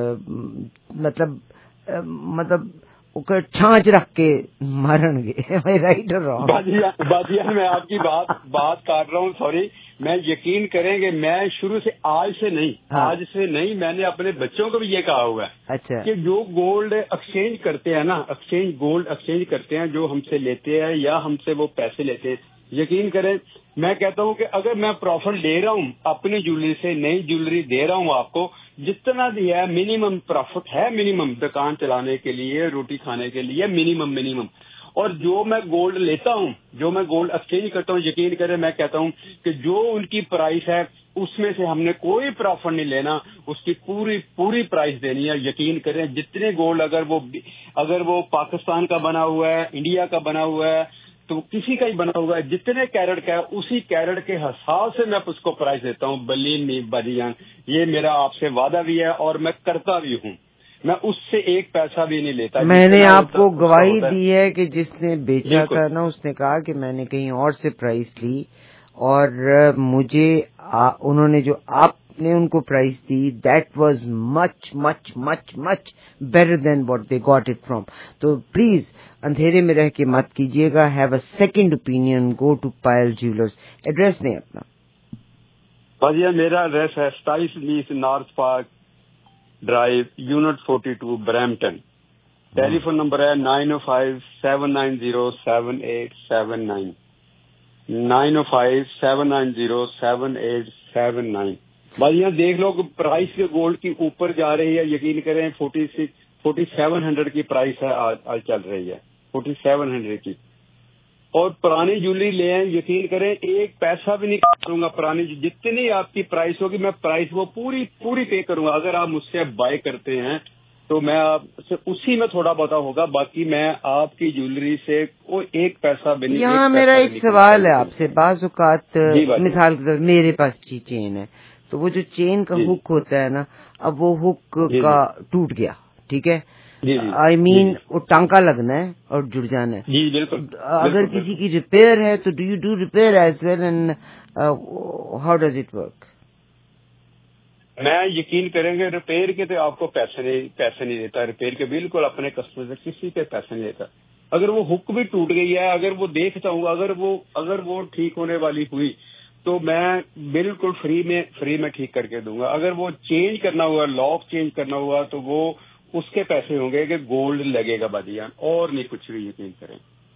مطلب مطلب چھانچ رکھ کے مارن گے. رائٹ اور رانگ؟ بادیا میں آپ کی بات بات کاٹ رہا ہوں, سوری. میں یقین کریں گے میں شروع سے آج سے نہیں آج سے نہیں میں نے اپنے بچوں کو بھی یہ کہا ہوا ہے اچھا کہ جو گولڈ ایکسچینج کرتے ہیں نا, ایکسچینج گولڈ ایکسچینج کرتے ہیں, جو ہم سے لیتے ہیں یا ہم سے وہ پیسے لیتے ہیں, یقین کریں میں کہتا ہوں کہ اگر میں پروفٹ لے رہا ہوں اپنی جیولری سے, نئی جیولری دے رہا ہوں آپ کو, جتنا بھی ہے منیمم پروفٹ ہے, منیمم دکان چلانے کے لیے, روٹی کھانے کے لیے منیمم منیمم. اور جو میں گولڈ لیتا ہوں, جو میں گولڈ ایکسچینج کرتا ہوں, یقین کریں میں کہتا ہوں کہ جو ان کی پرائس ہے اس میں سے ہم نے کوئی پروفٹ نہیں لینا, اس کی پوری پوری پرائس دینی ہے. یقین کریں جتنے گولڈ اگر وہ اگر وہ پاکستان کا بنا ہوا ہے, انڈیا کا بنا ہوا ہے, تو کسی کا ہی بنا ہوا ہے, جتنے کیرٹ کا ہے اسی کیرٹ کے حساب سے میں اس کو پرائز دیتا ہوں. بلین نہیں بادی جان, یہ میرا آپ سے وعدہ بھی ہے اور میں کرتا بھی ہوں, میں اس سے ایک پیسہ بھی نہیں لیتا. میں نے آپ کو گواہی دی ہے کہ جس نے بیچا تھا نا, اس نے کہا کہ میں نے کہیں اور سے پرائز لی اور مجھے انہوں نے جو آپ نے ان کو پرائز دی that was much much much much better than what they got it from. تو پلیز اندھیرے میں رہ کے مت کیجیے گا. Have a second opinion, go to Payal jewellers. Address نہیں اپنا بھیا, میرا ایڈریس ہے ستائیس بیس North Park Drive, unit forty two, Brampton. Telephone number ہے nine o five seven nine zero seven eight seven nine, nine o five seven nine zero seven eight seven nine. بھائی یہاں دیکھ لو کہ price کے gold کی اوپر جا رہی ہے, یقین کریں forty six forty seven hundred کی پرائس ہے آج چل رہی ہے, فورٹی سیون ہنڈریڈ کی. اور پرانی جیولری لے آئیں, یقین کریں ایک پیسہ بھی نہیں کروں گا. پرانی جتنی آپ کی پرائس ہوگی میں پرائس وہ پوری پوری پے کروں گا. اگر آپ مجھ سے بائی کرتے ہیں تو میں آپ سے اسی میں تھوڑا بہت ہوگا, باقی میں آپ کی جیولری سے کوئی ایک پیسہ بھی نہیں. یہاں میرا ایک سوال ہے آپ سے. بعض اوقات مثال کے طور میرے پاس چین ہے, تو وہ جو چین کا ہک ہوتا ہے نا, اب وہ ہک کا ٹوٹ گیا, ٹھیک ہے, آئی مین وہ ٹانکا لگنا ہے اور جڑ جانا ہے. جی بالکل. اگر کسی کی ریپیئر ہے تو do you do repair as well, and how does it work? میں یقین کریں گے ریپیئر کے تو آپ کو پیسے نہیں پیسے نہیں دیتا. ریپیئر کے بالکل اپنے کسٹمر سے کسی کے پیسے نہیں دیتا. اگر وہ ہک بھی ٹوٹ گئی ہے, اگر وہ دیکھتا ہوں, اگر وہ اگر وہ ٹھیک ہونے والی ہوئی تو میں بالکل فری میں فری میں ٹھیک کر کے دوں گا. اگر وہ چینج کرنا ہوا, لاک چینج کرنا ہوا, تو وہ اس کے پیسے ہوں گے کہ گولڈ لگے گا بادیان, اور نہیں کچھ بھی. یقین کریں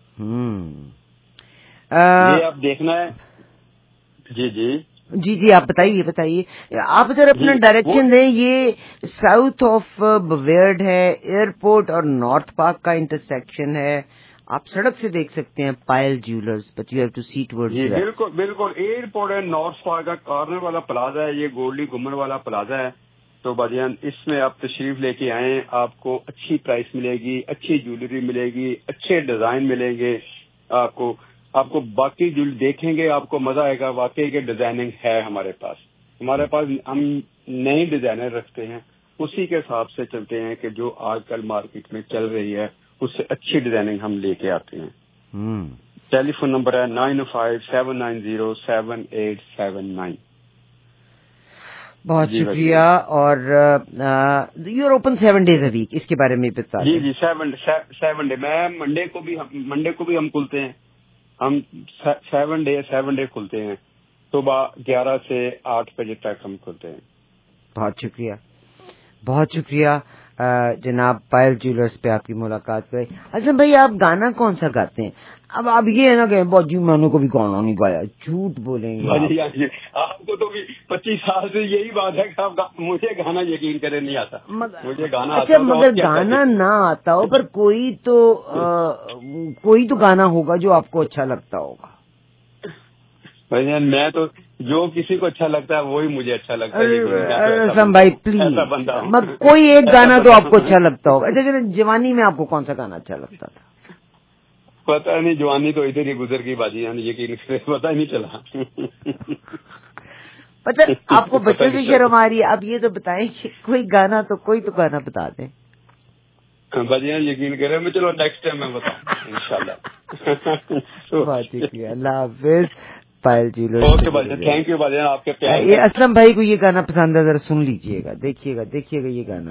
یہ آپ دیکھنا ہے. جی جی جی جی آپ بتائیے بتائیے آپ ذرا اپنا ڈائریکشن دیں. یہ ساؤتھ آف بویئرڈ ہے, ایئرپورٹ اور نارتھ پارک کا انٹرسیکشن ہے. آپ سڑک سے دیکھ سکتے ہیں Payal jewellers, but you have to see towards. جی بالکل بالکل. ایئرپورٹ ہے, نارتھ پارک کا کارنر والا پلازا ہے, یہ گولڈی گمن والا پلازا ہے. تو بھائیان اس میں آپ تشریف لے کے آئیں, آپ کو اچھی پرائس ملے گی, اچھی جیولری ملے گی, اچھے ڈیزائن ملیں گے آپ کو. آپ کو باقی جو دیکھیں گے آپ کو مزہ آئے گا. واقعی کے ڈیزائننگ ہے ہمارے پاس. ہمارے پاس ہم نئے ڈیزائنر رکھتے ہیں, اسی کے حساب سے چلتے ہیں کہ جو آج کل مارکیٹ میں چل رہی ہے اس سے اچھی ڈیزائننگ ہم لے کے آتے ہیں. ٹیلی فون نمبر ہے nine five seven nine zero seven eight seven nine. بہت شکریہ. اور you are open seven days a week, اس کے بارے میں بتا دیں. جی جی سیون سیون ڈے. میں منڈے کو بھی منڈے کو بھی ہم کھلتے ہیں. ہم سیون ڈے سیون ڈے کھلتے ہیں, صبح گیارہ سے آٹھ بجے تک ہم کھلتے ہیں. بہت شکریہ بہت شکریہ جناب. پائل جیولرز پہ آپ کی ملاقات پہ. حسن بھائی آپ گانا کون سا گاتے ہیں؟ اب آپ یہ ہے نا کہ بہت جی میں نے کبھی گانا نہیں گایا, جھوٹ بولیں گے آپ کو. تو بھی پچیس سال سے یہی بات ہے کہ آپ مجھے گانا یقین کرے نہیں آتا. مجھے گانا اچھا مگر گانا نہ آتا ہو پر کوئی تو کوئی تو گانا ہوگا جو آپ کو اچھا لگتا ہوگا. میں تو جو کسی کو اچھا لگتا ہے وہی مجھے اچھا لگتا ہے. حسن بھائی پلیز مگر کوئی ایک گانا تو آپ کو اچھا لگتا ہوگا. اچھا چلے جوانی میں آپ کو کون سا گانا اچھا لگتا تھا؟ پتہ نہیں, جوانی تو ادھر ہی گزر گئی بازی, یقین پتہ ہی نہیں چلا. پتہ آپ کو بچوں سے شرم آ رہی ہے. آپ یہ تو بتائیں کہ کوئی گانا تو کوئی تو گانا بتا دیں. بازیاں یقین کریں, میں چلو نیکسٹ ٹائم میں بتاؤں انشاءاللہ. بہت شکریہ, اللہ حافظ. पायल ज्वेलर्स। ओके भाईजान, थैंक यू भाईजान आपके प्यार। ये असलम भाई को ये गाना पसंद है, जरा सुन लीजिएगा, देखिएगा देखिएगा ये गाना।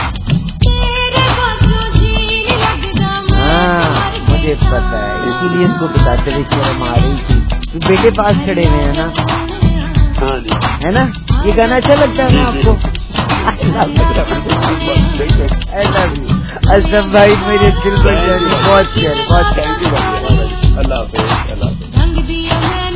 हाँ मुझे पता है, इसीलिए इसको बताते हुए शर्म आ रही थी, तो बेटे पास खड़े हुए हैं ना। हाँ जी, है ना, ये गाना अच्छा लगता है ना आपको? आई लव यू असलम भाई, मेरे दिल पर जाने, बहुत प्यार, बहुत थैंक यू। अल्लाह हाफिज़, अल्लाह हाफिज़।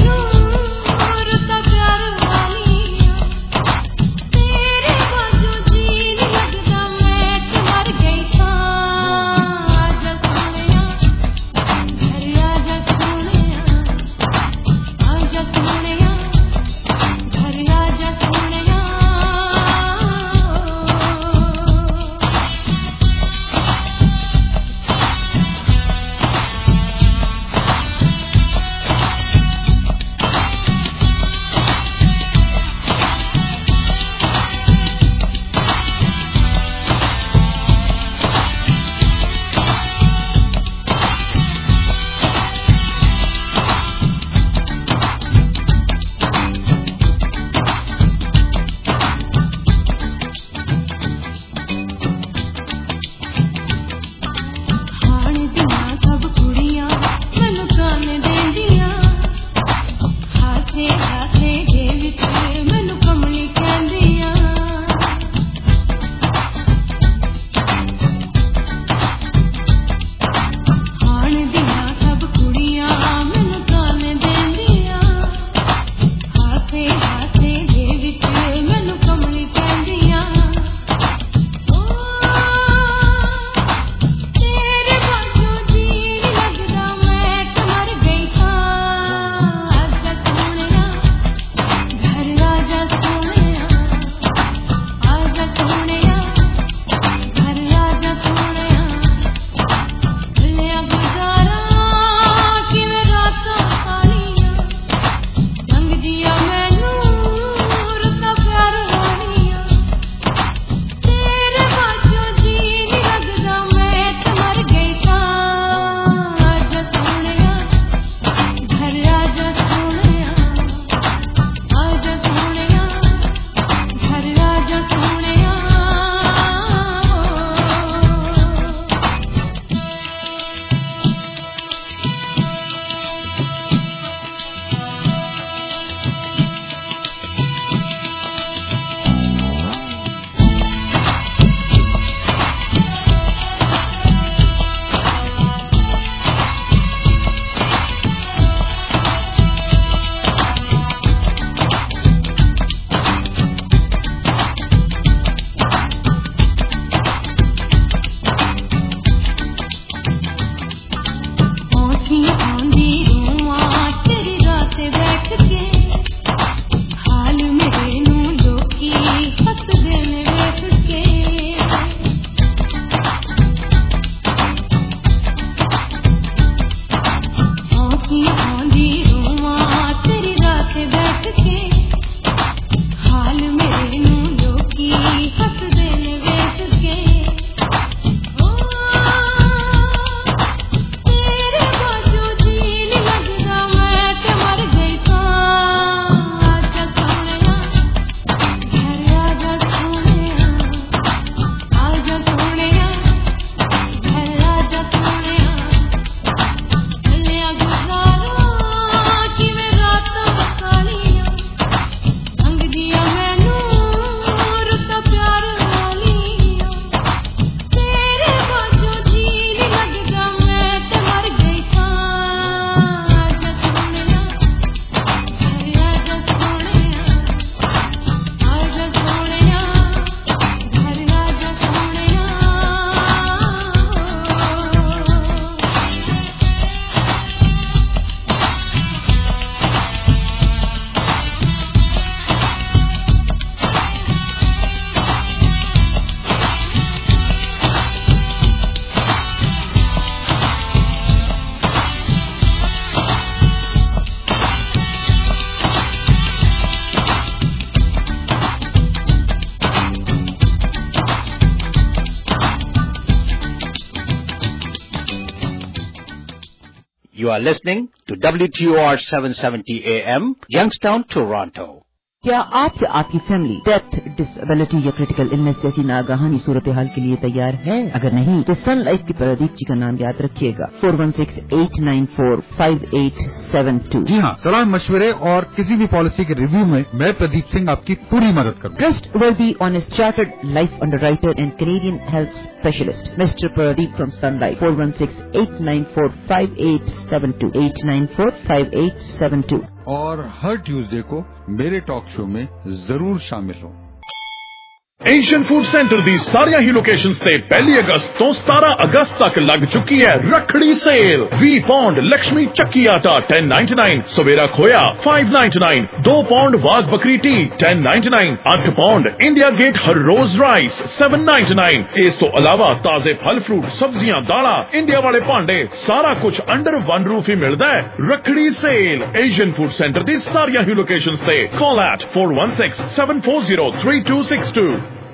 You are listening to W T O R seven seventy A M, Youngstown, Toronto. क्या आप या आपकी फैमिली डेथ, डिसेबिलिटी या क्रिटिकल इलनेस जैसी नागहानी सूरत हाल के लिए तैयार है? अगर नहीं तो सन लाइफ के प्रदीप जी का नाम याद रखिएगा, four one six eight nine four five eight seven two. जी हाँ, सलाह मशवरे और किसी भी पॉलिसी के रिव्यू में मैं प्रदीप सिंह आपकी पूरी मदद करूँगा। Trustworthy honest chartered life underwriter and Canadian health specialist mister Pradeep from Sun Life, four one six eight nine four five eight seven two eight nine four five eight seven two. और हर Tuesday को मेरे talk show में जरूर शामिल हो। Asian food centre दी सारिया ही लोकेशंस ते पहली अगस्त तो सतारह अगस्त तक लग चुकी है रखड़ी सेल। वी पौंड लक्ष्मी चक्की आटा टेन नाइन्टी नाइन, सवेरा खोया फाइव नाइन्टी नाइन, दो pound Wagh Bakri tea ten ninety nine, अठ पौंड इंडिया गेट हर रोज राइस सेवन नाइन्टी नाइन। इस तो अलावा ताजे फल फ्रूट, सब्जियां, दाला, इंडिया वाले भांडे, सारा कुछ अंडर वन रूफ ही मिलता है। Rakhri sale Asian food centre दी सारिया ही लोकेशंस ते call at four one six seven four zero three two six two.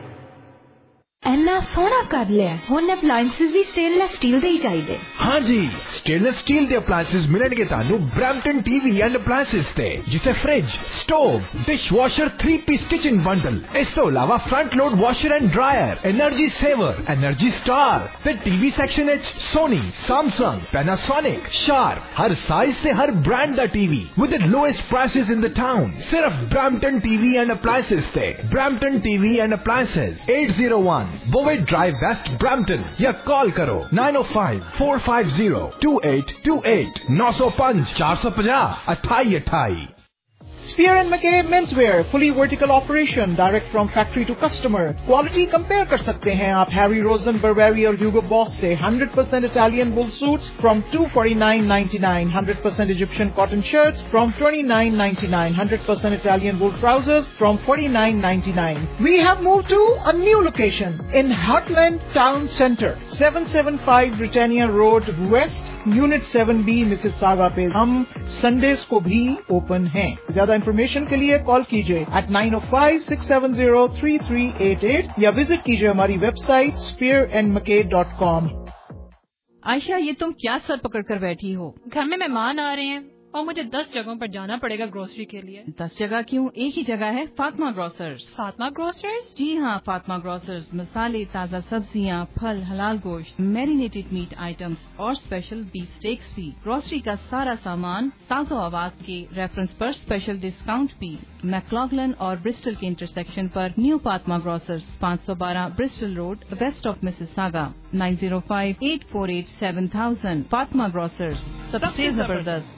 ਇੰਨਾ ਸੋਹਣਾ ਕਰ ਲਿਆ, ਹੁਣ ਅਪਲਾਈਐਂਸਿਸ ਵੀ ਸਟੇਨਲੈਸ ਸਟੀਲ ਦੇ ਹੀ ਚਾਹੀਦੇ। हाँ जी, स्टेनलेस स्टील ਦੇ ਅਪਲਾਈਐਂਸਿਸ ਮਿਲਣਗੇ ਤੁਹਾਨੂੰ ਬ੍ਰੈਂਪਟਨ ਟੀਵੀ ਐਂਡ ਅਪਲਾਈਐਂਸਿਸ ਤੇ, ਜਿੱਥੇ fridge, stove, dishwasher, three piece kitchen bundle, ਇਸ ਤੋਂ ਇਲਾਵਾ front load washer and dryer, energy saver, energy star ਤੇ ਟੀਵੀ ਸੈਕਸ਼ਨ ਵਿੱਚ ਸੋਨੀ, ਸੈਮਸੰਗ, ਪੈਨਾਸੋਨਿਕ, ਸ਼ਾਰਪ, ਹਰ ਸਾਈਜ਼ ਤੇ ਹਰ ਬ੍ਰਾਂਡ ਦਾ TV with the lowest prices in the town. सिर्फ ब्रैम्पटन टीवी एंड अप्लायंसेस ते Brampton TV and appliances at zero one Bovaird Drive waste Brampton, या call करो nine ओ five four five zero two eight two eight, नौ सौ पाँच चार सौ पचास अठाई अठाई। Spear and Mackay Menswear, fully vertical operation, direct from factory to customer. Quality compare कर सकते हैं आप Harry Rosen, Burberry और Hugo Boss से। one hundred percent Italian wool suits from two forty-nine ninety-nine, one hundred percent Egyptian cotton shirts from twenty-nine ninety-nine, one hundred percent Italian wool trousers from forty-nine ninety-nine. We have moved to a new location in Heartland Town Center, seven seventy-five Britannia Road West, Unit seven B, Mississauga पे हम Sundays को भी open हैं। ज्यादा information के लिए call कीजिए eight nine ओ five six seven zero three three eight eight या विजिट कीजिए हमारी website spear and McKay dot com. आयशा, ये तुम क्या सर पकड़ कर बैठी हो? घर में मेहमान आ रहे हैं और मुझे दस जगहों पर जाना पड़ेगा ग्रोसरी के लिए। दस जगह क्यों, एक ही जगह है, फातिमा ग्रोसर्स। फातिमा ग्रोसर्स? जी हाँ, फातिमा ग्रोसर्स मसाले, ताज़ा सब्जियाँ, फल, हलाल गोश्त, मैरिनेटेड मीट आइटम्स और स्पेशल बीफ स्टेक्स भी। ग्रोसरी का सारा सामान साजो आवाज के रेफरेंस पर स्पेशल डिस्काउंट भी। मैक्लॉगलन और ब्रिस्टल के इंटरसेक्शन पर न्यू फातिमा ग्रोसर्स, पाँच सौ बारह Bristol road, west of Mississauga, nine zero five eight four eight seven thousand. Fatima grocers, सबसे जबरदस्त।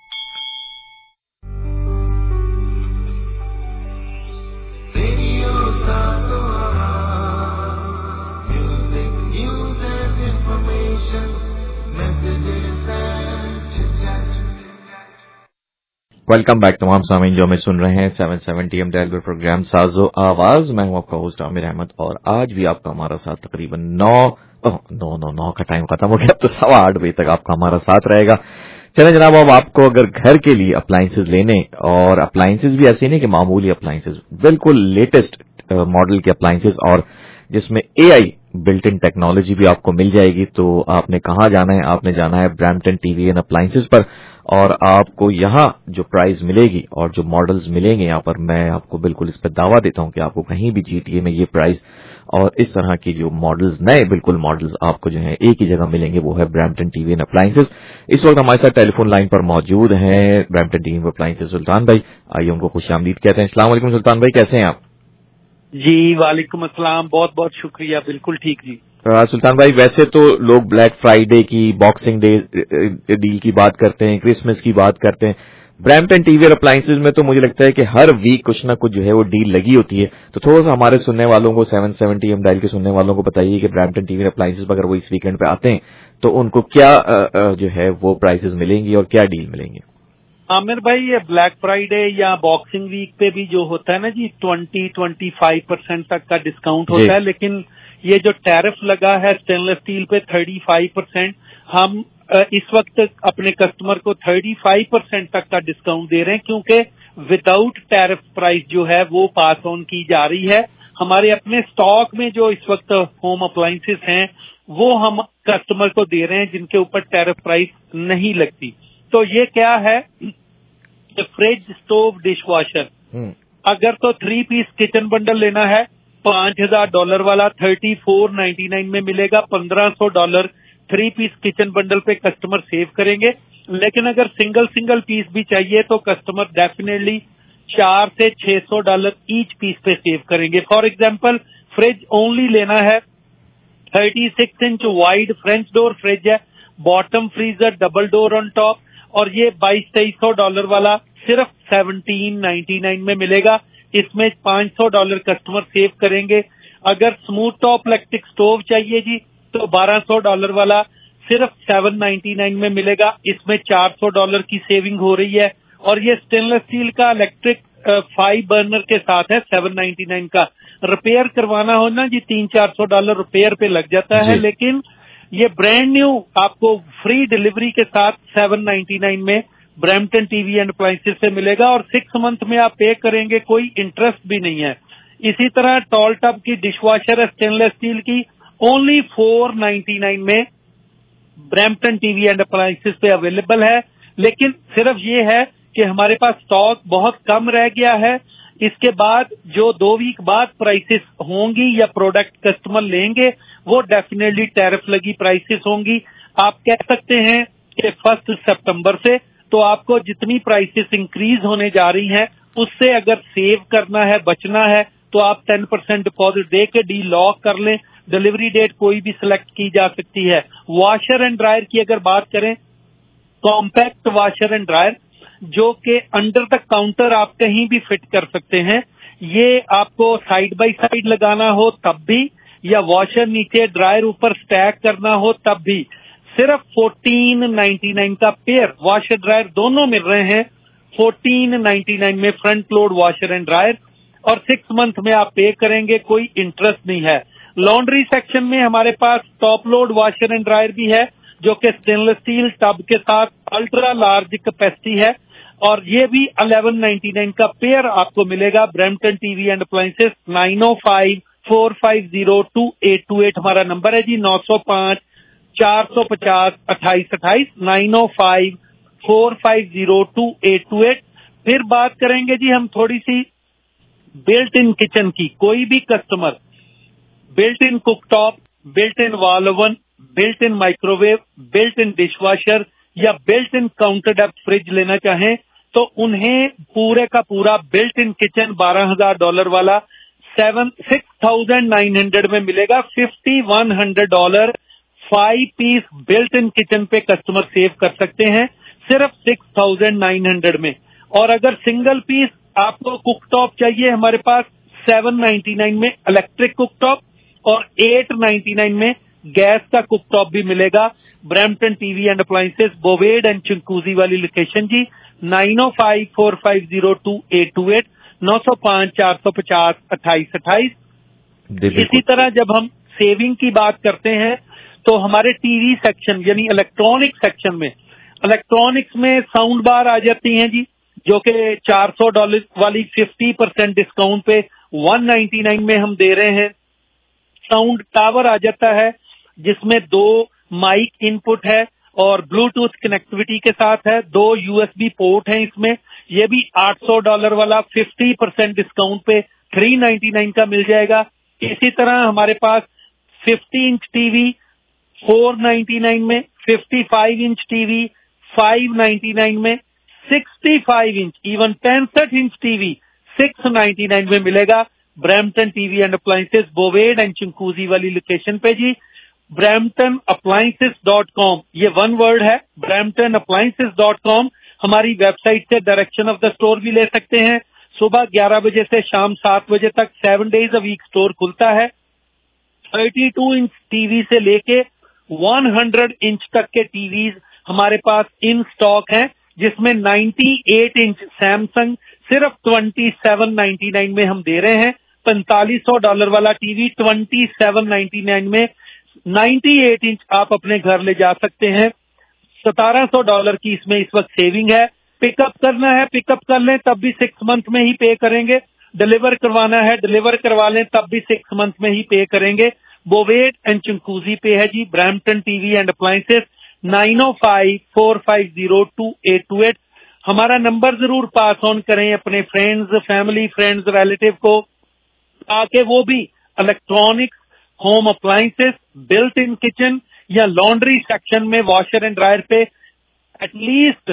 वेलकम बैक तमाम सामीन जो हमें सुन रहे हैं seven seventy AM dial program साजो आवाज। मैं हूं आपका होस्ट आमिर अहमद और आज भी आपका हमारा साथ तकरीबन नौ नौ नौ नौ का टाइम खत्म हो गया, अब तो सवा आठ बजे तक आपका हमारा साथ रहेगा। चलें जनाब, अब आपको अगर घर के लिए अप्लायंसेज लेने, और अप्लायंसेज भी ऐसे नहीं कि मामूली अप्लायंसेज, बिल्कुल लेटेस्ट मॉडल के अप्लायंसेज और जिसमें एआई बिल्ट इन टेक्नोलॉजी भी आपको मिल जाएगी, तो आपने कहाँ जाना है? आपने जाना है ब्रैम्पटन टीवी एंड अप्लायंसेज पर, और आपको यहाँ जो प्राइस मिलेगी और जो मॉडल्स मिलेंगे यहाँ पर, मैं आपको बिल्कुल इस पर दावा देता हूँ कि आपको कहीं भी जीटीए में ये प्राइस और इस तरह की जो मॉडल्स, नए बिल्कुल मॉडल्स आपको जो है एक ही जगह मिलेंगे, वो है ब्रैम्पटन टीवी एंड अप्लायंसेज। इस वक्त हमारे साथ टेलीफोन लाइन पर मौजूद हैं Brampton TV and appliances Sultan भाई। आइए उनको खुशामदीद कहते हैं। अस्सलाम वालेकुम सुल्तान भाई, कैसे हैं आप? जी वालेकुम अस्सलाम, बहुत बहुत शुक्रिया, बिल्कुल ठीक जी। सुल्तान भाई, वैसे तो लोग ब्लैक फ्राइडे की, बॉक्सिंग डे डील की बात करते हैं, क्रिसमस की बात करते हैं, ब्रैम्पटन टीवी और अप्लायंसेज में तो मुझे लगता है कि हर वीक कुछ ना कुछ जो है वो डील लगी होती है। तो थोड़ा सा हमारे सुनने वालों को, सेवन सेवेंटी एम डायल के सुनने वालों को बताइए कि ब्रैम्पटन टीवी और अप्लायंसेज पर अगर वो इस वीकेंड पे आते हैं तो उनको क्या जो है वो प्राइसेस मिलेंगी और क्या डील मिलेंगे? आमिर भाई, ये ब्लैक फ्राइडे या बॉक्सिंग वीक पे भी जो होता है ना जी, ट्वेंटी ट्वेंटी फाइव परसेंट तक का डिस्काउंट होता है, लेकिन ये जो टैरिफ लगा है स्टेनलेस स्टील पे थर्टी फाइव परसेंट, हम इस वक्त अपने कस्टमर को थर्टी फाइव परसेंट तक का डिस्काउंट दे रहे हैं, क्योंकि विदाउट टैरिफ प्राइस जो है वो पास ऑन की जा रही है। हमारे अपने स्टॉक में जो इस वक्त होम अप्लायंसेस हैं वो हम कस्टमर को दे रहे हैं जिनके ऊपर टैरिफ प्राइस नहीं लगती। तो ये क्या है, फ्रिज, स्टोव, डिश वॉशर, अगर तो थ्री पीस किचन बंडल लेना है पांच हजार डॉलर वाला थर्टी फोर नाइन्टी नाइन में मिलेगा, पंद्रह सौ dollar three piece kitchen bundle पे कस्टमर सेव करेंगे। लेकिन अगर सिंगल सिंगल पीस भी चाहिए तो कस्टमर डेफिनेटली चार से छह सौ डॉलर ईच पीस पे सेव करेंगे। फॉर एग्जाम्पल फ्रिज ओनली लेना है, thirty six inch wide French door fridge है, bottom freezer, double door on top, और ये बाईस तेईस सौ डॉलर वाला सिर्फ सेवनटीन नाइन्टी नाइन में मिलेगा। इसमें पांच सौ डॉलर कस्टमर सेव करेंगे। अगर स्मूथ टॉप इलेक्ट्रिक स्टोव चाहिए जी तो बारह सौ डॉलर वाला सिर्फ सेवन नाइन्टी नाइन में मिलेगा। इसमें चार सौ डॉलर की सेविंग हो रही है। और ये स्टेनलेस स्टील का इलेक्ट्रिक फाइव बर्नर के साथ है, सेवन नाइन्टी नाइन का। रिपेयर करवाना हो ना जी तीन चार सौ डॉलर रिपेयर पे लग जाता है, लेकिन ये ब्रांड न्यू आपको फ्री डिलीवरी के साथ सेवन नाइन्टी नाइन में ब्रैम्पटन टीवी एंड अप्लायंसेस से मिलेगा। और सिक्स मंथ में आप पे करेंगे, कोई इंटरेस्ट भी नहीं है। इसी तरह टॉल टब की डिश वॉशर है स्टेनलेस स्टील की, ओनली फोर नाइन्टी नाइन में ब्रैम्पटन टीवी एंड अप्लायंसेस पे अवेलेबल है। लेकिन सिर्फ ये है कि हमारे पास स्टॉक बहुत कम रह गया है। इसके बाद जो दो वीक बाद प्राइसेस होंगी या प्रोडक्ट कस्टमर लेंगे वो डेफिनेटली टैरिफ लगी प्राइसेस होंगी। आप कह सकते हैं कि फर्स्ट सितंबर से तो आपको जितनी प्राइसेस इंक्रीज होने जा रही हैं उससे अगर सेव करना है, बचना है, तो आप टेन परसेंट डिपॉजिट दे के डी लॉक कर लें। डिलीवरी डेट कोई भी सिलेक्ट की जा सकती है। वॉशर एंड ड्रायर की अगर बात करें, कॉम्पैक्ट वॉशर एंड ड्रायर जो कि अंडर द काउंटर आप कहीं भी फिट कर सकते हैं। ये आपको साइड बाय साइड लगाना हो तब भी, या वॉशर नीचे ड्रायर ऊपर स्टैक करना हो तब भी, सिर्फ फोर्टीन नाइन्टी नाइन का पेयर वॉशर ड्रायर दोनों मिल रहे हैं फोर्टीन नाइन्टी नाइन में, front load washer and dryer. और सिक्स मंथ में आप पे करेंगे, कोई इंटरेस्ट नहीं है। लॉन्ड्री सेक्शन में हमारे पास top load washer and dryer भी है जो कि स्टेनलेस स्टील टब के साथ अल्ट्रा लार्ज कैपेसिटी है, और ये भी इलेवन नाइन्टी नाइन का पेयर आपको मिलेगा। Brampton TV and appliances, nine O five four five zero two eight two eight हमारा नंबर है जी, नौ सौ पांच चार सौ पचास अट्ठाईस अट्ठाईस, नाइन ओ five four five zero two eight two eight. फिर बात करेंगे जी हम थोड़ी सी बिल्ट इन किचन की। कोई भी customer built in cooktop, built in wall oven, built in microwave, built in dish washer या built in counter depth fridge लेना चाहें तो उन्हें पूरे का पूरा बिल्ट इन किचन बारह हजार डॉलर वाला seven six thousand nine hundred में मिलेगा। Fifty one hundred dollar five piece built in kitchen पे कस्टमर सेव कर सकते हैं सिर्फ सिक्स थाउजेंड नाइन हंड्रेड में। और अगर सिंगल पीस आपको कुकटॉप चाहिए हमारे पास सेवन नाइन्टी नाइन में इलेक्ट्रिक कुकटॉप और एट नाइन्टी नाइन में गैस का कुकटॉप भी मिलेगा। Brampton TV and appliances, Bovaird and Chinguacousy वाली लोकेशन जी, नाइन ओ five four five zero two eight two eight, नौ सौ पांच चार सौ पचास अट्ठाईस अट्ठाईस। इसी तरह जब हम सेविंग की बात करते हैं तो हमारे टीवी सेक्शन यानी इलेक्ट्रॉनिक सेक्शन में, इलेक्ट्रॉनिक्स में साउंड बार आ जाती हैं जी जो कि चार सौ डॉलर वाली फिफ्टी परसेंट डिस्काउंट पे वन नाइन्टी नाइन में हम दे रहे हैं। साउंड टावर आ जाता है जिसमें दो माइक इनपुट है और ब्लूटूथ कनेक्टिविटी के साथ है, दो यूएसबी पोर्ट हैं इसमें। ये भी आठ सौ डॉलर वाला फिफ्टी परसेंट डिस्काउंट पे थ्री नाइन्टी नाइन का मिल जाएगा। इसी तरह हमारे पास fifty inch TV four ninety nine में, fifty five inch TV five ninety nine में, सिक्सटी फाइव इंच इवन पैंसठ inch TV six ninety nine में मिलेगा। Brampton TV and appliances, Bovaird and Chinguacousy वाली लोकेशन पे जी। ब्रैम्पटन अप्लायंसेस डॉट कॉम, ये one word है, ब्रैम्पटन अप्लायंसेस डॉट कॉम। हमारी वेबसाइट से डायरेक्शन ऑफ द स्टोर भी ले सकते हैं। सुबह ग्यारह बजे से शाम सात बजे तक seven days a week store खुलता है। थर्टी टू इंच टीवी से लेके वन हंड्रेड इंच तक के टीवीज हमारे पास इन स्टॉक हैं, जिसमें नाइन्टी एट इंच सैमसंग सिर्फ ट्वेंटी सेवन नाइन्टी नाइन में हम दे रहे हैं। पैंतालीस सौ डॉलर वाला TV twenty seven ninety nine में, नाइन्टी एट इंच आप अपने घर ले जा सकते हैं। सतारह सौ डॉलर की इसमें इस वक्त सेविंग है। पिकअप करना है पिकअप कर लें तब भी सिक्स मंथ में ही पे करेंगे। डिलीवर करवाना है डिलीवर करवा लें तब भी सिक्स मंथ में ही पे करेंगे। बोवेड एंड चिंकूजी पे है जी Brampton TV and appliances, nine O five four five zero two eight two eight. हमारा नंबर जरूर पास ऑन करें अपने फ्रेंड्स, फैमिली, फ्रेंड्स, रिलेटिव को, ताकि वो भी electronics, home appliances, built in kitchen या लॉन्ड्री सेक्शन में वॉशर एंड ड्रायर पे एटलीस्ट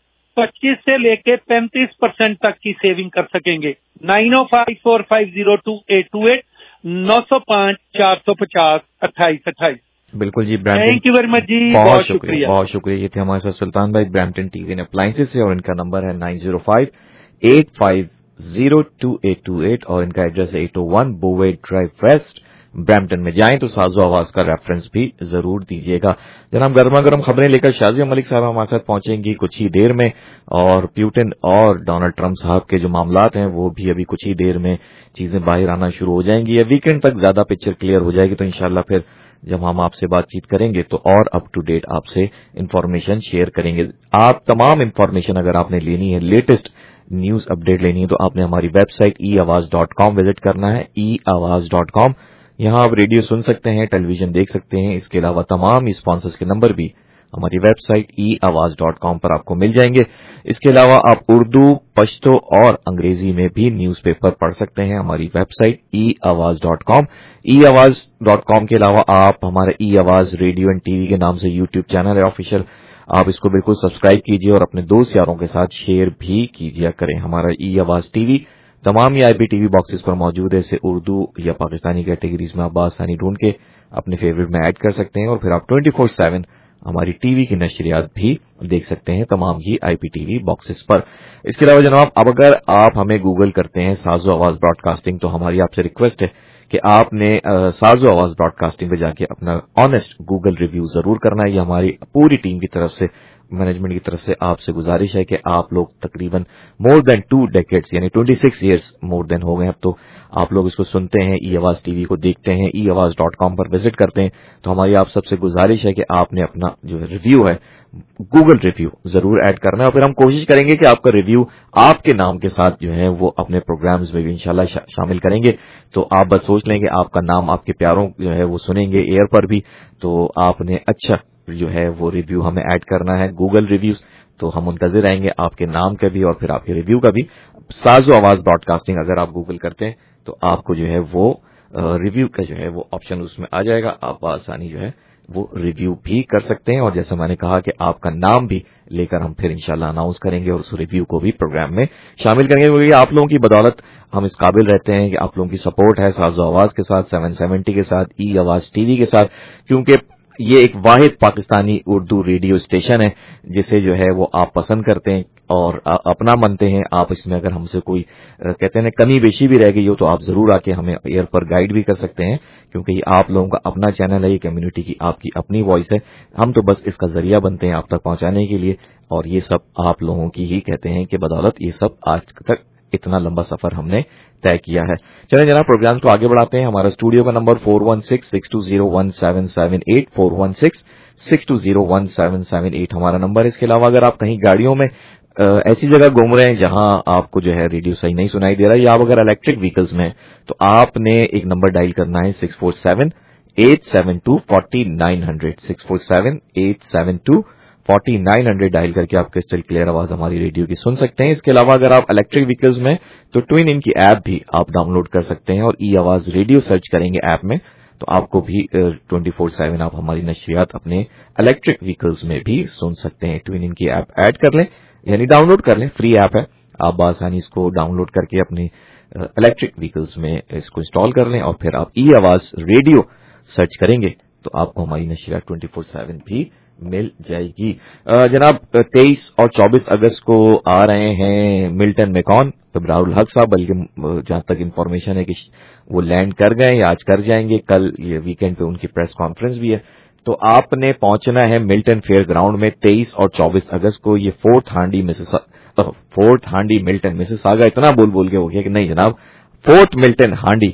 पच्चीस से लेके पैंतीस परसेंट तक की सेविंग कर सकेंगे। नाइन ओ five four five zero two eight two eight, नौ सौ पाँच चार सौ पचास अट्ठाईस अट्ठाईस। बिल्कुल जी, थैंक यू वेरी मच जी, बहुत शुक्रिया, बहुत शुक्रिया। ये थे हमारे साथ सुल्तान भाई ब्रैम्पटन टीवी एंड अप्लायंसेस से, और इनका नंबर है nine zero five eight five zero two eight two eight और इनका एड्रेस है एट ओ वन बोवे ड्राइव वेस्ट, ब्रैम्पटन में। जाएं तो साजो आवाज का रेफरेंस भी जरूर दीजिएगा। जनाब, गर्मा गर्म खबरें लेकर शाजिया मलिक साहब हमारे साथ पहुंचेंगी कुछ ही देर में, और प्यूटिन और डोनाल्ड ट्रंप साहब के जो मामलात हैं वो भी अभी कुछ ही देर में चीजें बाहर आना शुरू हो जाएंगी। वीकेंड तक ज्यादा पिक्चर क्लियर हो जाएगी, तो इंशाल्लाह फिर जब हम आपसे बातचीत करेंगे तो और अप टू डेट आपसे इन्फॉर्मेशन शेयर करेंगे। आप तमाम इन्फॉर्मेशन अगर आपने लेनी है, लेटेस्ट न्यूज अपडेट लेनी है, तो आपने हमारी वेबसाइट ई आवाज डॉट कॉम विजिट करना है, ई आवाज डॉट कॉम। यहाँ आप रेडियो सुन सकते हैं, टेलीविजन देख सकते हैं। इसके अलावा तमाम स्पॉन्सर्स के नंबर भी हमारी वेबसाइट ई आवाज डॉट कॉम पर आपको मिल जाएंगे। इसके अलावा आप उर्दू, पश्तो और अंग्रेजी में भी न्यूज पेपर पढ़ सकते हैं, हमारी वेबसाइट ई आवाज डॉट कॉम। ई आवाज डॉट कॉम के अलावा आप हमारा ई आवाज रेडियो एंड टीवी के नाम से यूट्यूब चैनल है ऑफिशियल, आप इसको बिल्कुल सब्सक्राइब कीजिए और अपने दोस्त यारों के साथ शेयर भी कीजिए करें। हमारा ई आवाज टीवी तमाम ही आईपीटीवी बॉक्सेस पर मौजूद है। इसे उर्दू या पाकिस्तानी कैटेगरीज में आप बासानी ढूंढ के अपने फेवरेट में ऐड कर सकते हैं, और फिर आप ट्वेंटी फोर सेवन हमारी टीवी की नशरियात भी देख सकते हैं तमाम ही आईपीटीवी बॉक्सेस पर। इसके अलावा जनाब, अब अगर आप हमें गूगल करते हैं साजो आवाज ब्रॉडकास्टिंग, तो हमारी आपसे रिक्वेस्ट है कि आपने साजो आवाज ब्रॉडकास्टिंग पे जाके अपना ऑनेस्ट गूगल रिव्यू जरूर करना है। ये हमारी पूरी टीम की तरफ से, मैनेजमेंट की तरफ से आपसे गुजारिश है कि आप लोग तकरीबन मोर देन टू डेकेड्स यानी twenty six years more than हो गए अब, तो आप लोग इसको सुनते हैं, ई आवाज टीवी को देखते हैं, ई आवाज डॉट कॉम पर विजिट करते हैं। तो हमारी आप सबसे गुजारिश है कि आपने अपना जो रिव्यू है, गूगल रिव्यू जरूर ऐड करना है, और फिर हम कोशिश करेंगे कि आपका रिव्यू आपके नाम के साथ जो है वो अपने प्रोग्राम्स में भी इंशाल्लाह शा, शामिल करेंगे। तो आप बस सोच लें कि आपका नाम आपके प्यारों जो है वो सुनेंगे एयर पर भी, तो आपने अच्छा जो है वो रिव्यू हमें ऐड करना है, गूगल रिव्यूज। तो हम मुंतजिर रहेंगे आपके नाम का भी और फिर आपके रिव्यू का भी। साजो आवाज ब्रॉडकास्टिंग अगर आप गूगल करते हैं तो आपको जो है वो रिव्यू का जो है वो ऑप्शन उसमें आ जाएगा, आप आसानी जो है वो रिव्यू भी कर सकते हैं। और जैसे मैंने कहा कि आपका नाम भी लेकर हम फिर इंशाल्लाह अनाउंस करेंगे और उस रिव्यू को भी प्रोग्राम में शामिल करेंगे, क्योंकि आप लोगों की बदौलत हम इस काबिल रहते हैं कि आप लोगों की सपोर्ट है साजो आवाज के साथ, सेवन सेवेंटी के साथ, ई आवाज टीवी के साथ, क्योंकि ये एक वाहिद पाकिस्तानी उर्दू रेडियो स्टेशन है जिसे जो है वो आप पसंद करते हैं और अपना मानते हैं। आप इसमें अगर हमसे कोई कहते हैं कमी बेशी भी रह गई हो तो आप जरूर आके हमें एयर पर गाइड भी कर सकते हैं, क्योंकि ये आप लोगों का अपना चैनल है, ये कम्युनिटी की आपकी अपनी वॉइस है। हम तो बस इसका जरिया बनते हैं आप तक पहुंचाने के लिए, और ये सब आप लोगों की ही कहते हैं कि बदौलत ये सब आज तक इतना लंबा सफर हमने तय किया है। चलें जनाब, प्रोग्राम को आगे बढ़ाते हैं। हमारा स्टूडियो का number four one six six two zero one seven seven eight, four one six six two zero one seven seven eight हमारा नंबर है। इसके अलावा अगर आप कहीं गाड़ियों में आ, ऐसी जगह घूम रहे हैं जहां आपको जो है रेडियो सही नहीं सुनाई दे रहा है, या आप अगर इलेक्ट्रिक व्हीकल्स में, तो आपने एक नंबर डायल करना है six four seven eight seven two forty nine hundred, six four seven eight seven two forty nine hundred dial करके आप क्रिस्टल क्लियर आवाज हमारी रेडियो की सुन सकते हैं। इसके अलावा अगर आप इलेक्ट्रिक व्हीकल्स में, तो ट्विन इन की ऐप भी आप डाउनलोड कर सकते हैं, और ई आवाज रेडियो सर्च करेंगे ऐप में तो आपको भी ट्वेंटी फोर सेवन आप हमारी नशरियात अपने इलेक्ट्रिक व्हीकल्स में भी सुन सकते हैं। ट्विन इन की ऐप ऐड कर लें, यानी डाउनलोड कर लें, फ्री ऐप है, आप आसानी इसको डाउनलोड करके अपने इलेक्ट्रिक व्हीकल्स में इसको इंस्टॉल कर लें, और फिर आप ई आवाज रेडियो सर्च करेंगे तो आपको हमारी नशरियात ट्वेंटी फोर सेवन भी मिल जाएगी। जनाब, तेईस और चौबीस अगस्त को आ रहे हैं मिल्टन में कौन, इब्रारुल हक साहब, बल्कि जहां तक इन्फॉर्मेशन है कि वो लैंड कर गए या आज कर जाएंगे, कल ये वीकेंड पे उनकी प्रेस कॉन्फ्रेंस भी है। तो आपने पहुंचना है मिल्टन फेयर ग्राउंड में तेईस और चौबीस अगस्त को। ये फोर्थ हांडी मिसेसा फोर्थ हांडी मिल्टन मिसेसागा इतना बोल बोल के हो गया कि नहीं जनाब, फोर्थ मिल्टन हांडी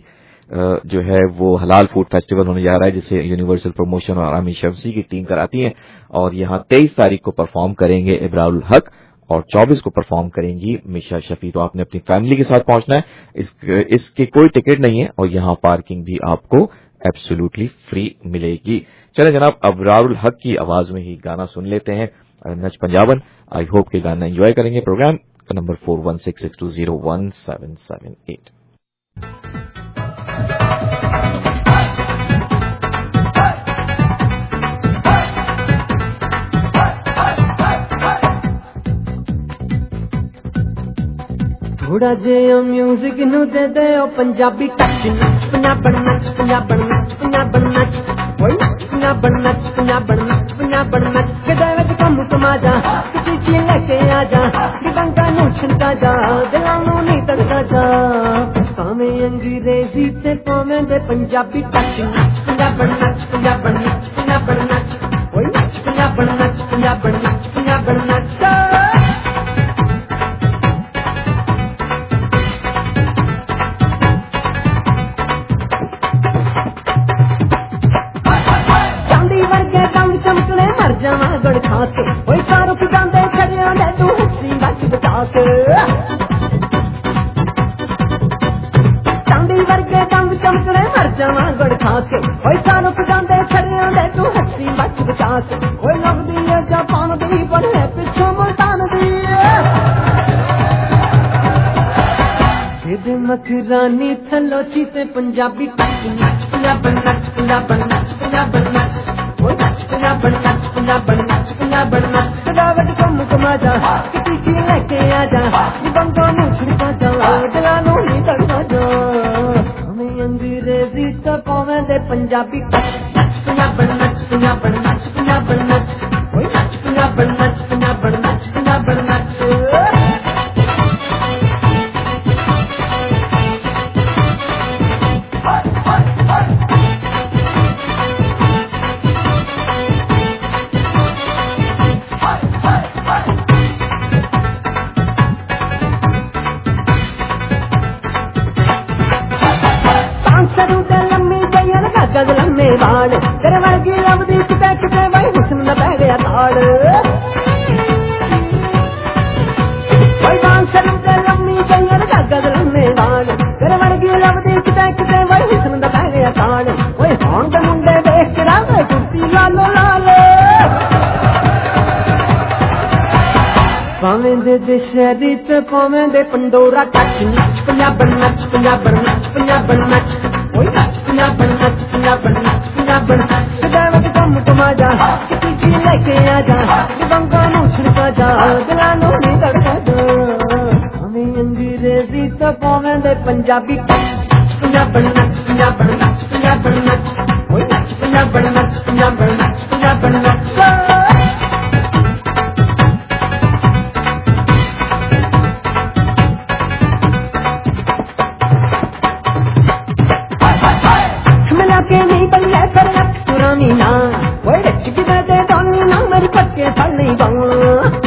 जो है वो हलाल फूड फेस्टिवल होने जा रहा है, जिसे यूनिवर्सल प्रमोशन और आर्मी शमसी की टीम कराती है, और यहां तेईस तारीख को परफॉर्म करेंगे इब्रारुल हक और चौबीस को परफॉर्म करेंगी मिशा शफी। तो आपने अपनी फैमिली के साथ पहुंचना है, इस, इसकी कोई टिकट नहीं है, और यहां पार्किंग भी आपको एब्सोल्युटली फ्री मिलेगी। चले जनाब, अबरारुल हक की आवाज में ही गाना सुन लेते हैं, नच पंजाबन। आई होप कि गाना एंजॉय करेंगे। Program number four one six six two zero one seven seven eight. थोड़ा जिहा म्यूजिक नू दे दे ओ पंजाबी टच, नच पंजाबन नच पंजाबन नच पंजाबन नच, ओए नच पंजाबन नच पंजाबन नच पंजाबन नच, गड्डे विच कम समाजा किसी चीज लेके आ जा, दिबंगा नू छंटा जा, दिलां नू नहीं तड़का जा, भावें अंग्रेजी ते भावें दे पंजाबी टच, नच पंजाबन नच पंजाबन नच पंजाबन नच, ओए नच पंजाबन नच पंजाबन नच पंजाबन नच। गड़ खा के ओए सारू की जांदे खड़ियां दे तू हंसी बच बचा के, चांदी वर्गे दंग चमकने मर जावा गड़ खा के ओए सारू की जांदे खड़ियां दे तू हंसी बच बचा के, ओए लगदी है जापान दी पर है पिछों मुल्तान दी, तेरे मखरानी थलोची ते पंजाबी टच, नच पंजाबन नच पंजाबन नच पंजाबन नच, ओए नच पंजाबन नच पंजाबन नच पंजाबन नच, गडावट कम कमाजा किसी की लेके आ जा, बंगों नू छिड़का जा, दिलां नू नहीं तड़का जा, हमें अंग्रेजी तो पावें दे पंजाबी टच, नच पंजाबन नच पंजाबन नच पंजाबन नच, ओए नच पंजाबन नच पंजाबन नच पंजाबन नच। लम्मे बाल तेरे वर्गी लवदी किते किते वही हुस्न दा पै गया ताल, वही डांसर दे लम्मी गईयां गगद लम्मे बाल तेरे वर्गी लवदी किते किते वही हुस्न दा पै गया ताल, ओए होण दे मुंडे देख के रावे कुर्ती लालो लाल, भावें दे दे शहरी ते भावें दे पंडोरा टच, नच पंजाबन नच पंजाबन नच पंजाबन नच, ओए नच पंजाबन नच पंजाबन नच पंजाबन नच, गडावट कम कमाजा किसी चीज लेके आ जा, दिबंगा नू छिड़का जा, दिलां नू नहीं तड़का जा, हमें अंग्रेजी तो भावें दे पंजाबी टच, नच पंजाबन नच पंजाबन नच पंजाबन नच, ओए नच पंजाबन नच पंजाबन नच पंजाबन नच। मिला के नहीं बल्ले पर रख सुरानी ना, ओए रच की दे दे डोली ना मेरी पक्के